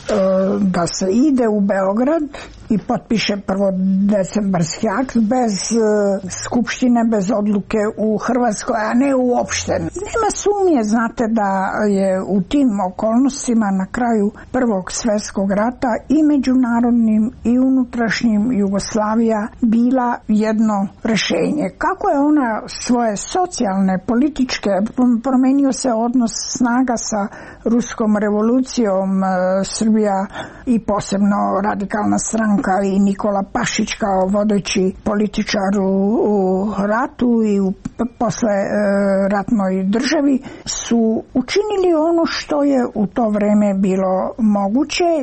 da se ide u Beograd i potpiše prvo decembarski akt bez skupštine, bez odluke u Hrvatskoj, a ne uopšte. Nema sumnje, znate, da je u tim okolnostima na kraju Prvog svjetskog rata i međunarodnim i unutrašnjim Jugoslavija bila jedno rješenje. Kako je ona svoje socijalne, političke, promenio se odnos snaga sa ruskom revolucijom, Srbija i posebno radikalna stranka i Nikola Pašić kao vodeći političar u ratu i u posle ratnoj državi su učinili ono što je u to vreme bilo moguće.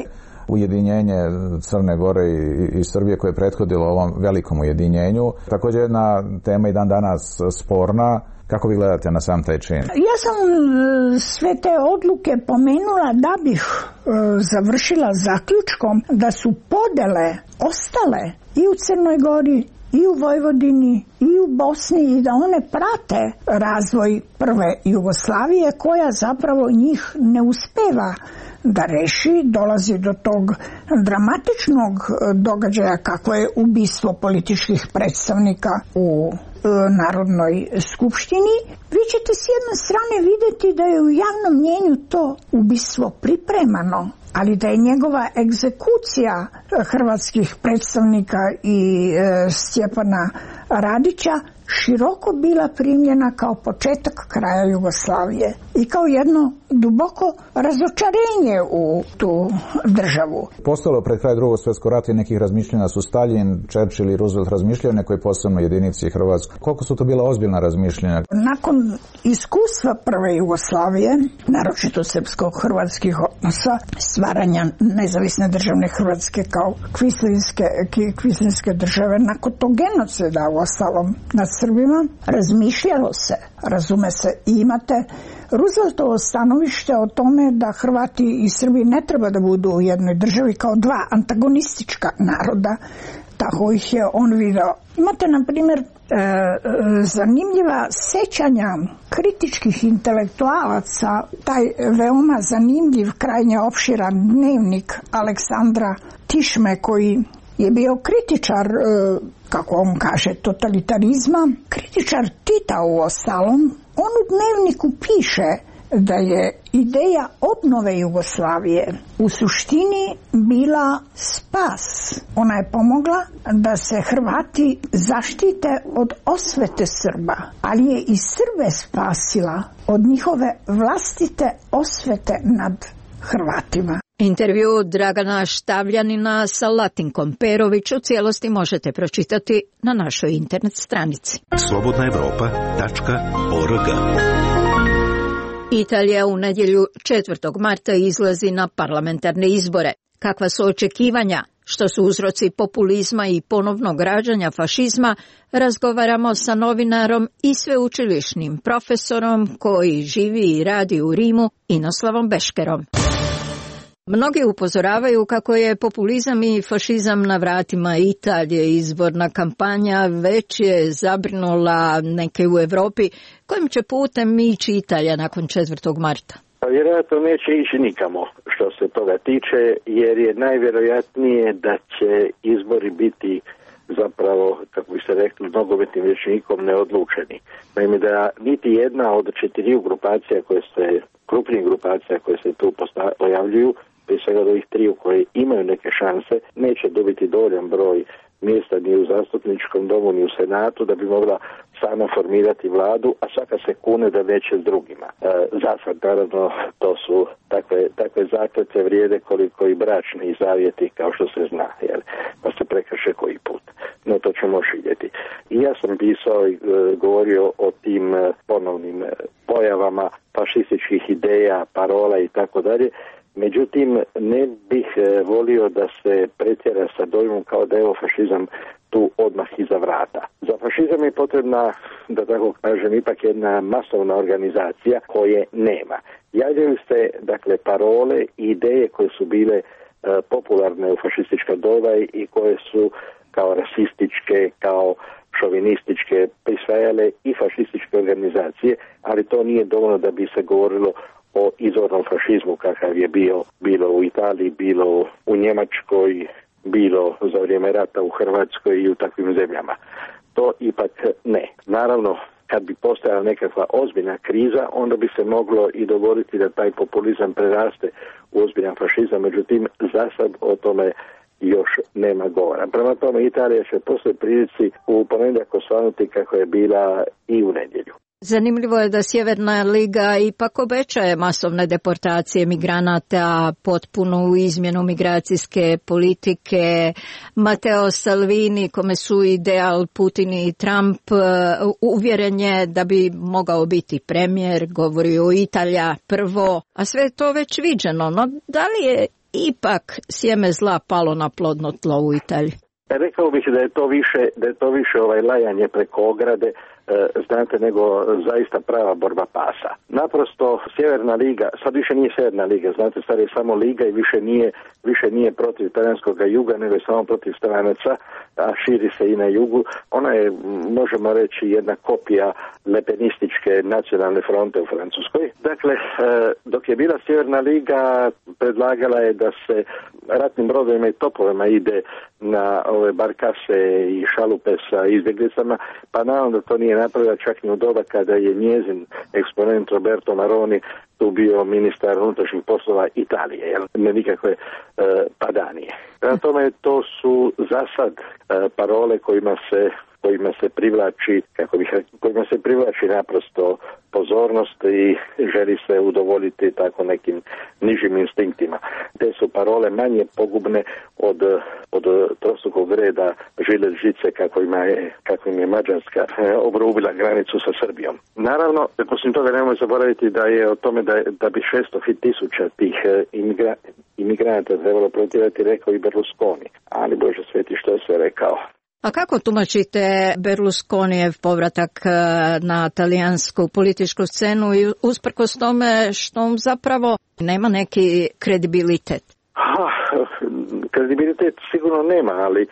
ujedinjenje Crne Gore i Srbije koje je prethodilo ovom velikom ujedinjenju. Također jedna tema i dan danas sporna. Kako vi gledate na sam taj čin? Ja sam sve te odluke pomenula da bih završila zaključkom da su podele ostale i u Crnoj Gori, i u Vojvodini, i u Bosni i da one prate razvoj prve Jugoslavije koja zapravo njih ne uspeva da reši, dolazi do tog dramatičnog događaja kako je ubistvo političkih predstavnika u Narodnoj skupštini. Vi ćete s jedne strane vidjeti da je u javnom mnijenju to ubistvo pripremano, ali da je njegova egzekucija hrvatskih predstavnika i Stjepana Radića široko bila primljena kao početak kraja Jugoslavije i kao jedno duboko razočarenje u tu državu. Postalo pred kraj Drugog svjetskog rata i nekih razmišljanja su Stalin, Churchill i Roosevelt razmišljaju nekoj posebnoj jedinici Hrvatskoj. Koliko su to bila ozbiljna razmišljanja? Nakon iskustva prve Jugoslavije, naročito srpsko-hrvatskih odnosa, stvaranja nezavisne državne Hrvatske kao kvislinske države, nakon tog genocida uostalom nad Srbima, razmišljalo se, razume se, i imate Rooseveltovo stanovište o tome da Hrvati i Srbi ne treba da budu u jednoj državi kao dva antagonistička naroda, tako ih je on video. Imate, na primjer, zanimljiva sećanja kritičkih intelektualaca, taj veoma zanimljiv, krajnje opširan dnevnik Aleksandra Tišme, koji je bio kritičar, kako on kaže, totalitarizma, kritičar Tita uostalom. On u dnevniku piše da je ideja obnove Jugoslavije u suštini bila spas. Ona je pomogla da se Hrvati zaštite od osvete Srba, ali je i Srbe spasila od njihove vlastite osvete nad Hrvatima. Intervju Dragana Štavljanina sa Latinkom Perović u cijelosti možete pročitati na našoj internet stranici. slobodnaevropa.org. Italija u nedjelju 4. marta izlazi na parlamentarne izbore. Kakva su očekivanja? Što su uzroci populizma i ponovnog rađanja fašizma, razgovaramo sa novinarom i sveučilišnim profesorom koji živi i radi u Rimu, Inoslavom Beškerom. Mnogi upozoravaju kako je populizam i fašizam na vratima Italije. Izborna kampanja već je zabrinula neke u Europi. Kojim će putem ići Italija nakon 4. marta? Vjerojatno neće ići nikamo što se toga tiče, jer je najvjerojatnije da će izbori biti zapravo, kako bi se rekli, nogometnim rječnikom neodlučeni. Naime, da niti jedna od 4 grupacija krupnih grupacija koje se tu pojavljuju, prije svega od ovih 3 koje imaju neke šanse, neće dobiti dovoljan broj mjesta ni u zastupničkom domu ni u senatu da bi mogla sama formirati vladu, a svaka se kune da neće s drugima. Zasad, naravno, to su takve zakletve vrijede koliko i bračni zavjeti, kao što se zna, jer pa se prekrše koji put. No to ćemo vidjeti. I ja sam pisao i govorio o tim ponovnim pojavama fašističkih ideja, parola i tako dalje. Međutim, ne bih volio da se pretjera sa dojmom kao da je fašizam tu odmah iza vrata. Za fašizam je potrebna, da tako kažem, ipak jedna masovna organizacija koje nema. Javljaju se, dakle, parole i ideje koje su bile popularne u fašistička doba i koje su kao rasističke, kao šovinističke prisvajale i fašističke organizacije, ali to nije dovoljno da bi se govorilo o izvornom fašizmu kakav je bilo u Italiji, bilo u Njemačkoj, bilo za vrijeme rata u Hrvatskoj i u takvim zemljama. To ipak ne. Naravno, kad bi postojala nekakva ozbiljna kriza, onda bi se moglo i dogoditi da taj populizam preraste u ozbiljan fašizam, međutim, za sad o tome još nema govora. Prema tome, Italija će poslije prilici u ponedjeljak osvanuti kako je bila i u nedjelju. Zanimljivo je da Sjeverna liga ipak obećaje masovne deportacije migranata, potpunu izmjenu migracijske politike. Matteo Salvini, kome su ideal Putin i Trump, uvjeren je da bi mogao biti premijer, govori o Italija prvo, a sve je to već viđeno. No, da li je ipak sjeme zla palo na plodno tlo u Italiji? Rekao bih da je to više lajanje preko ograde, znate, nego zaista prava borba pasa. Naprosto Sjeverna liga, sad više nije Sjeverna liga, znate, sad je samo liga i više nije protiv talijanskog juga, nego je samo protiv stranaca, a širi se i na jugu. Ona je, možemo reći, jedna kopija lepenističke nacionalne fronte u Francuskoj. Dakle, dok je bila Sjeverna liga, predlagala je da se ratnim brodovima i topovima ide na ove barkase i šalupe sa izbjeglicama, pa naravno da to nije napravila čak ni u doba kada je njezin eksponent Roberto Maroni tu bio ministar unutrašnjih poslova Italije, jel? Ne nikakve padanije. Prema tome, to su zasad parole kojima se privlači, kojima se privlači naprosto pozornost i želi se udovoljiti tako nekim nižim instinktima. Te su parole manje pogubne od trostrukog reda žilet žice kako im je Mađarska obrubila granicu sa Srbijom. Naravno, poslije toga nemojmo zaboraviti da je o tome da bi 600.000 tih imigranata trebalo protjerati rekao i Berlusconi, ali Bože sveti što je sve rekao. A kako tumačite Berlusconijev povratak na talijansku političku scenu i usprkos tome što on zapravo nema neki kredibilitet? Kredibilitet sigurno nema, ali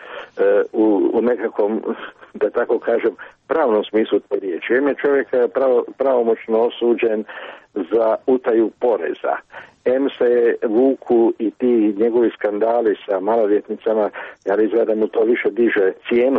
u nekakvom, da tako kažem, pravnom smislu te riječi. Je čovjek pravomoćno osuđen za utaju poreza. Se vuku i ti njegovi skandali sa maloljetnicama, ali izgleda mu to više diže cijenu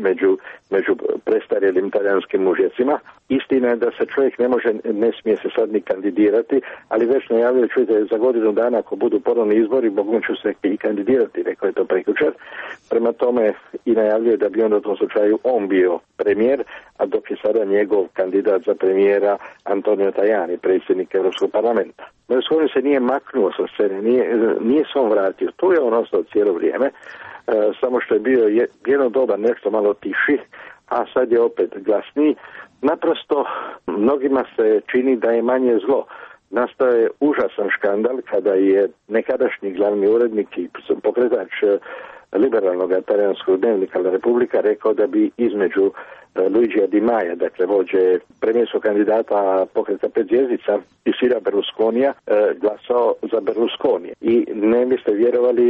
među prestarjelim talijanskim mužjecima. Istina je da se čovjek ne smije se sad ni kandidirati, ali već najavljaju, čujte, za godinu dana ako budu ponovni izbori, Bogom ću se i kandidirati, rekao je to prekjučer. Prema tome i najavljuje da bi onda u tom slučaju on bio premijer, a dok je sada njegov kandidat za premijera Antonio Tajani, predsjednik Europskog parlamenta. Berlusconi se nije maknuo sa scene, nije se on vratio, tu je on ostao cijelo vrijeme, samo što je bio jedno doba nešto malo tiši, a sad je opet glasniji. Naprosto mnogima se čini da je manje zlo. Nastao je užasan škandal kada je nekadašnji glavni urednik i pokretač liberalnog talijanskog dnevnika La Repubblica rekao da bi između Luigija Di Maia, dakle vođe premijerskog kandidata pokreta 5 zvjezdica i Silvia Berlusconija, glasao za Berlusconija. I ne biste vjerovali,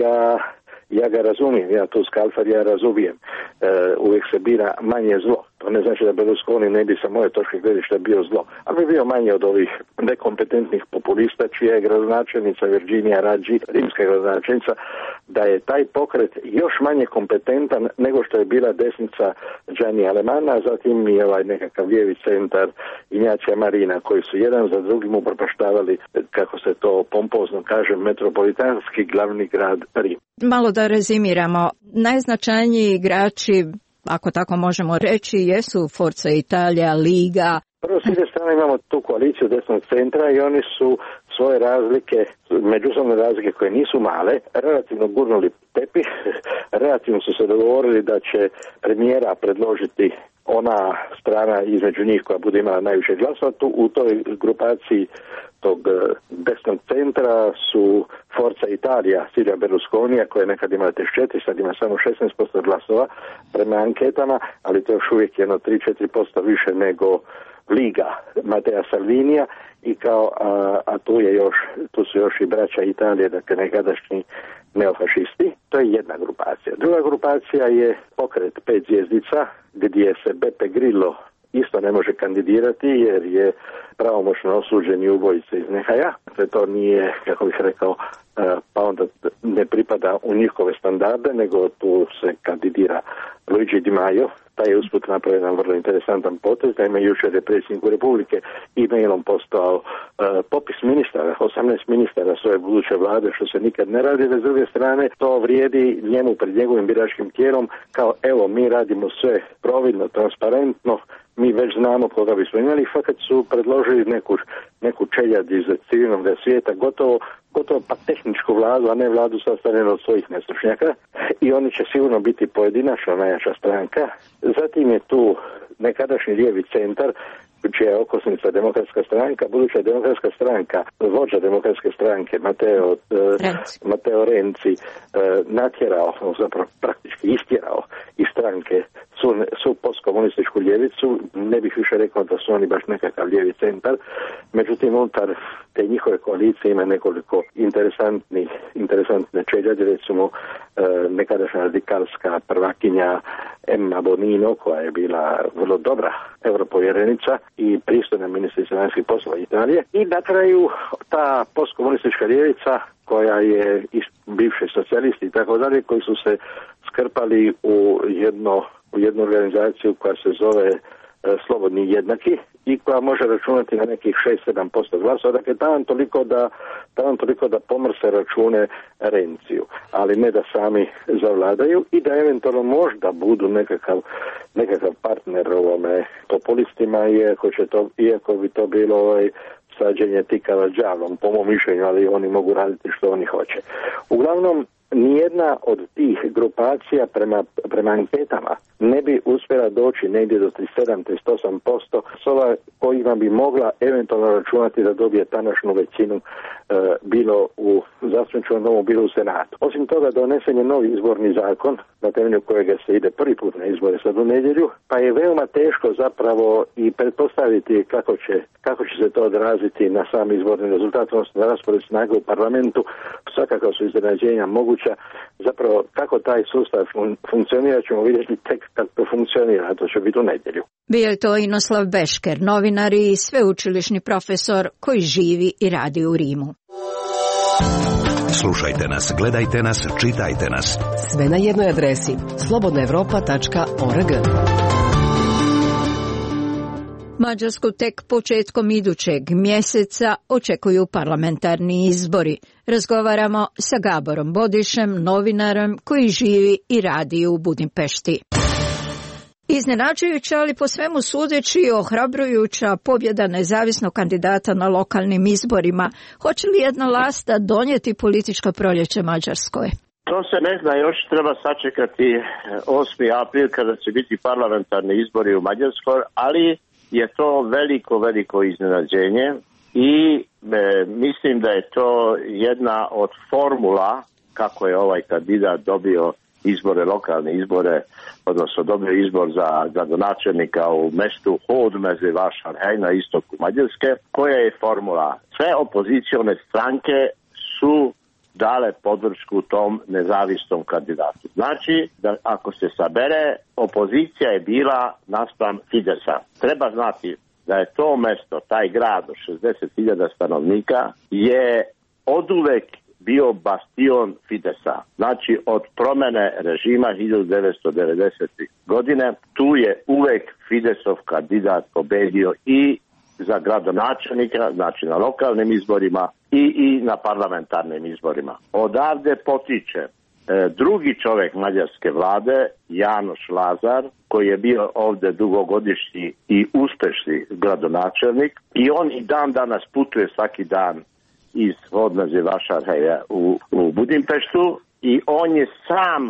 ja ga razumijem, ja tu Scalfarija razumijem. Uvijek se bira manje zlo. To ne znači da Berlusconi ne bi sa moje točke gledišta bio zlo, ali bi bio manje od ovih nekompetentnih populista, čija je gradonačelnica Virginia Raggi, rimska gradonačelnica, da je taj pokret još manje kompetentan nego što je bila desnica Gianni Alemana, a zatim i nekakav lijevi centar Ignacia Marina, koji su jedan za drugim upropaštavali, kako se to pompozno kaže, metropolitanski glavni grad Rim. Malo da rezimiramo, najznačajniji igrači, ako tako možemo reći, jesu Forza Italia, Liga. Prvo, s jedne strane imamo tu koaliciju desnog centra i oni su svoje razlike, međusobne razlike koje nisu male, relativno gurnuli tepih, relativno su se dogovorili da će premijera predložiti ona strana između njih koja bude imala najviše glasova. Tu u toj grupaciji tog desnog centra su Forza Italia, Silvia Berlusconija, koja je nekad imala 34, sad ima samo 16% glasova prema anketama, ali to je još uvijek jedno 3-4% više nego Liga Matteo Salvinija, i tu su još i braća Italije, dakle nekadašnji neofašisti. To je jedna grupacija. Druga grupacija je pokret 5 zvjezdica, gdje se Beppe Grillo isto ne može kandidirati jer je pravomoćno osuđen i ubojica iz Nehaja. Dakle, to nije, kako bih rekao, pa onda ne pripada u njihove standarde, nego tu se kandidira Luigi Di Maio. Taj je usput napravio jedan vrlo interesantan potez, da ima jučer je predsjedniku Republike e-mailom postao popis ministara, 18 ministara svoje buduće vlade, što se nikad ne radi, da s druge strane to vrijedi njemu pred njegovim biračkim tijelom kao evo mi radimo sve providno, transparentno, mi već znamo koga bismo imali. Fakat su predložili neku čeljad iz civilnog svijeta, gotovo pa tehničku vladu, a ne vladu sastavljenu od svojih nestručnjaka, i oni će sigurno biti pojedinačno najjača stranka. Zatim je tu nekadašnji lijevi centar čija je okosnica Demokratska stranka, buduća Demokratska stranka, vođa Demokratske stranke Matteo Renzi natjerao, zapravo praktički istjerao iz stranke su postkomunističku ljevicu, ne bih više rekao da su oni baš nekakav lijevi centar, međutim unutar te njihove koalicije ima nekoliko interesantne čeljade, recimo nekadašnja radikalska prvakinja Emma Bonino, koja je bila vrlo dobra europovjerenica i pristojna ministrica vanjskih poslova Italije, i na kraju ta postkomunistička ljevica koja je bivši socijalisti i tako dalje, koji su se skrpali u jednu organizaciju koja se zove Slobodni i jednaki i koja može računati na nekih 6-7% glasova, dakle taman toliko da pomrse račune Renziju, ali ne da sami zavladaju i da eventualno možda budu nekakav partner ovome populistima, iako bi to bilo sađenje tikava đavlom, po mom mišljenju, ali oni mogu raditi što oni hoće. Uglavnom, nijedna od tih grupacija prema anketama ne bi uspjela doći negdje do 37-38% sova kojima bi mogla eventualno računati da dobije tadašnju većinu bilo u zastupničkom domu, bilo u Senatu. Osim toga, donesen je novi izborni zakon na temelju kojega se ide prvi put na izbore sad u nedjelju, pa je veoma teško zapravo i pretpostaviti kako će se to odraziti na sam izborni rezultat, odnosno na raspored snaga u parlamentu. Svakako su iznenađenja moguća. Zapravo, kako taj sustav funkcionira ćemo vidjeti tek kako to funkcionira, a to će biti u nedjelju. Bio je to Inoslav Bešker, novinar i sveučilišni profesor koji živi i radi u Rimu. Slušajte nas, gledajte nas, čitajte nas. Sve na jednoj adresi slobodnaevropa.org. Mađarsku tek početkom idućeg mjeseca očekuju parlamentarni izbori. Razgovaramo sa Gaborom Bodišem, novinarom koji živi i radi u Budimpešti. Iznenađujuća, ali po svemu sudeći ohrabrujuća pobjeda nezavisnog kandidata na lokalnim izborima. Hoće li jedna lasta donijeti političko proljeće Mađarskoj? To se ne zna, još treba sačekati 8. april kada će biti parlamentarni izbori u Mađarskoj, ali je to veliko iznenađenje i mislim da je to jedna od formula kako je ovaj kandidat dobio lokalne izbore, odnosno dobio izbor za gradonačelnika u mestu Hódmezővásárhely na istoku Mađarske. Koja je formula? Sve opozicione stranke su dale podršku tom nezavisnom kandidatu. Znači, da ako se sabere, opozicija je bila naspram Fidesa. Treba znati da je to mesto, taj grad od 60.000 stanovnika, je oduvek bio bastion Fidesa. Znači, od promjene režima 1990. godine, tu je uvek Fidesov kandidat pobedio i za gradonačelnika, znači na lokalnim izborima i na parlamentarnim izborima. Odavde potiče drugi čovjek mađarske vlade, János Lázár, koji je bio ovdje dugogodišnji i uspešni gradonačelnik i on i dan danas putuje svaki dan iz Hódmezővásárhelye u Budimpeštu i on je sam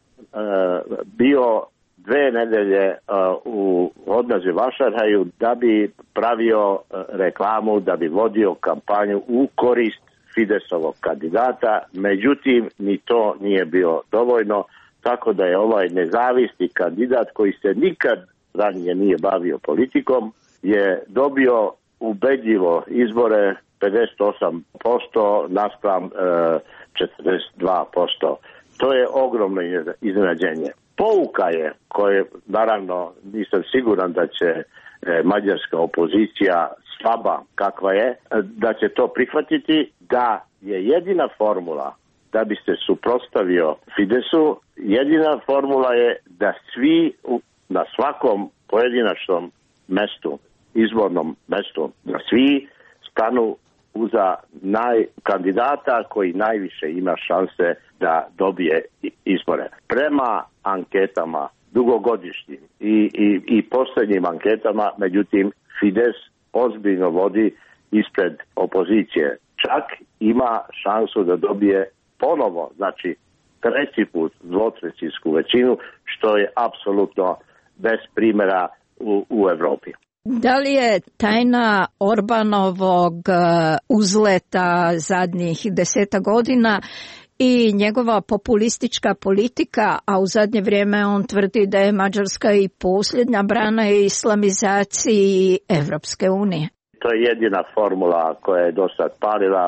bio 2 nedelje u Hódmezővásárhelyu da bi pravio reklamu, da bi vodio kampanju u korist Fidesovog kandidata, međutim ni to nije bilo dovoljno, tako da je ovaj nezavisni kandidat koji se nikad ranije nije bavio politikom je dobio ubedljivo izbore 58% naspram 42%. To je ogromno iznenađenje. Pouka je, koje naravno nisam siguran da će mađarska opozicija slaba kakva je, da će to prihvatiti, da je jedina formula da bi se suprotstavio Fidesu, jedina formula je da svi na svakom pojedinačnom mestu, izbornom mestu, da svi stanu uza kandidata koji najviše ima šanse da dobije izbore. Prema anketama dugogodišnjim i posljednjim anketama, međutim, Fides ozbiljno vodi ispred opozicije. Čak ima šansu da dobije ponovo, znači 3. put dvotrećinsku većinu, što je apsolutno bez primjera u Europi. Da li je tajna Orbanovog uzleta zadnjih 10 godina i njegova populistička politika, a u zadnje vrijeme on tvrdi da je Mađarska i posljednja brana islamizaciji Evropske unije? To je jedina formula koja je do sad palila,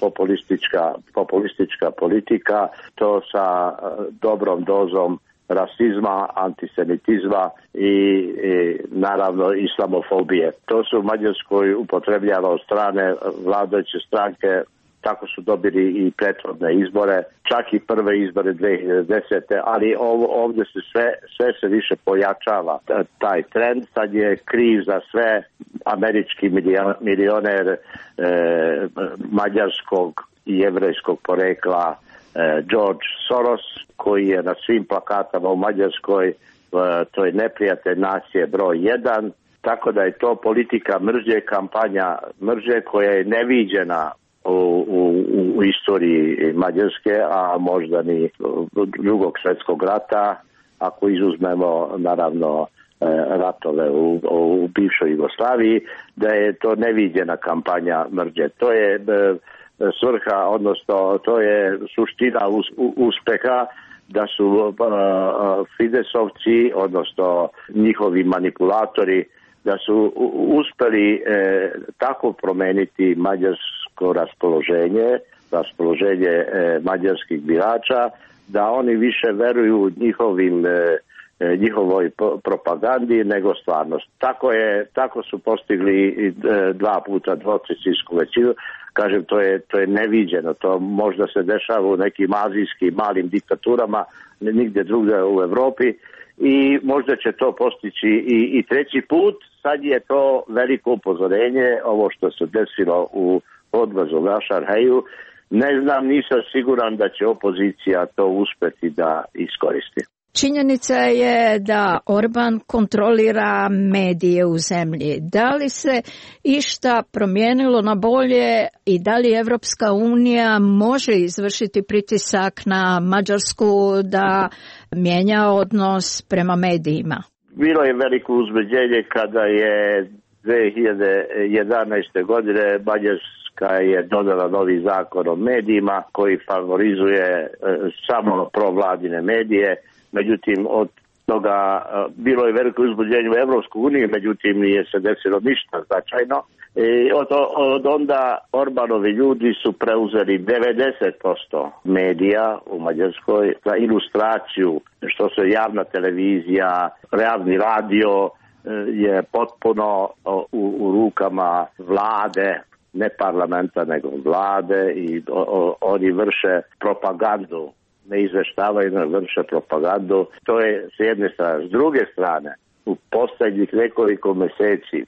populistička politika, to sa dobrom dozom rasizma, antisemitizma i naravno islamofobije. To su u Mađarskoj upotrebljava od strane vladajuće stranke, tako su dobili i prethodne izbore, čak i prve izbore 2010. Ali ovdje se sve se više pojačava taj trend. Sad je kriv za sve američki milioner mađarskog i jevrejskog porekla George Soros, koji je na svim plakatama u Mađarskoj, to je neprijatelj nacije broj 1, tako da je to politika mržnje, kampanja mržnje koja je neviđena u istoriji Mađarske, a možda ni Drugog svjetskog rata, ako izuzmemo naravno ratove u bivšoj Jugoslaviji, da je to neviđena kampanja mržnje. To je svrha, odnosno to je suština uspeha, da su Fidesovci, odnosno njihovi manipulatori, da su uspjeli tako promeniti mađarsko raspoloženje mađarskih birača, da oni više veruju njihovoj propagandi nego stvarnost. Tako su postigli 2 puta dvotrećinsku većinu. Kažem, to je neviđeno. To možda se dešava u nekim azijskim malim diktaturama, nigdje drugdje u Europi, i možda će to postići i treći put. Sad je to veliko upozorenje, ovo što se desilo u odvozu Vašar-Heju. Ne znam, nisam siguran da će opozicija to uspjeti da iskoristi. Činjenica je da Orban kontrolira medije u zemlji. Da li se išta promijenilo na bolje i da li Evropska unija može izvršiti pritisak na Mađarsku da mijenja odnos prema medijima? Bilo je veliko uzbuđenje kada je 2011. godine Mađarska je donijela novi zakon o medijima koji favorizuje samo provladine medije. Međutim, od toga bilo je veliko uzbuđenje u Evropskoj uniji, međutim nije se desilo ništa značajno. Od onda Orbanovi ljudi su preuzeli 90% medija u Mađarskoj. Za ilustraciju, što se javna televizija, javni radio je potpuno u rukama vlade, ne parlamenta nego vlade, i oni vrše propagandu. Ne izveštavaju, ne vrše propagandu. To je s jedne strane. S druge strane, u posljednjih nekoliko mjeseci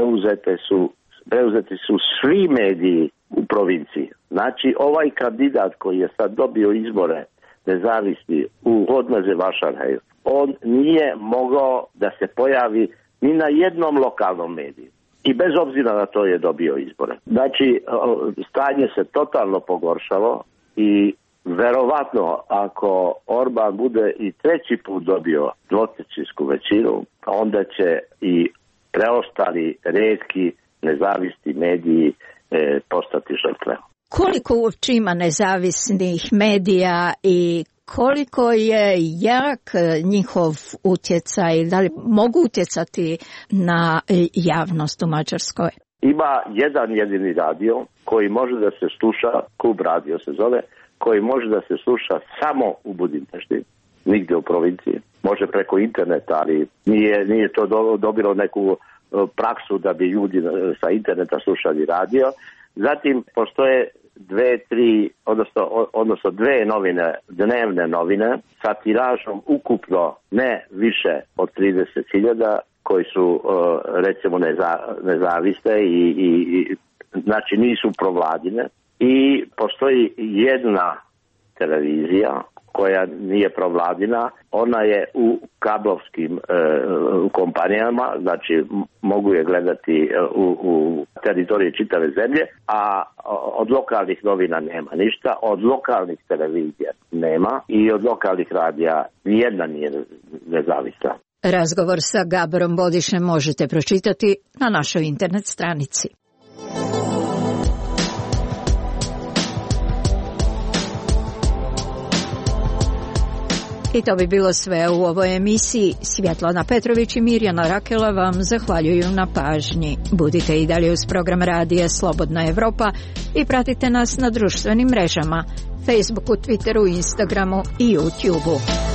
preuzeti su svi mediji u provinciji. Znači, ovaj kandidat koji je sad dobio izbore nezavisni u odmeze Vašar-Heju, on nije mogao da se pojavi ni na jednom lokalnom mediju. I bez obzira na to je dobio izbore. Znači, stanje se totalno pogoršalo i verovatno ako Orban bude i treći put dobio dvotrećinsku većinu, onda će i preostali retki nezavisni mediji postati žrtve. Koliko uopće ima nezavisnih medija i koliko je jak njihov utjecaj, da li mogu utjecati na javnost u Mađarskoj? Ima jedan jedini radio koji može da se sluša, Kub radio se zove, koji može da se sluša samo u Budimpešti, nigdje u provinciji. Može preko interneta, ali nije to dobilo neku praksu da bi ljudi sa interneta slušali radio. Zatim postoje dve novine, dnevne novine sa tiražom ukupno ne više od 30.000 koji su recimo nezavisne i znači nisu provladine. I postoji jedna televizija koja nije provladina, ona je u kablovskim kompanijama, znači mogu je gledati u teritoriji čitave zemlje, a od lokalnih novina nema ništa, od lokalnih televizija nema i od lokalnih radija nijedna nije nezavisna. Razgovor sa Gaborom Bodišem možete pročitati na našoj internet stranici. I to bi bilo sve u ovoj emisiji. Svjetlana Petrović i Mirjana Rakela vam zahvaljuju na pažnji. Budite i dalje uz program Radija Slobodna Evropa i pratite nas na društvenim mrežama, Facebooku, Twitteru, Instagramu i YouTubeu.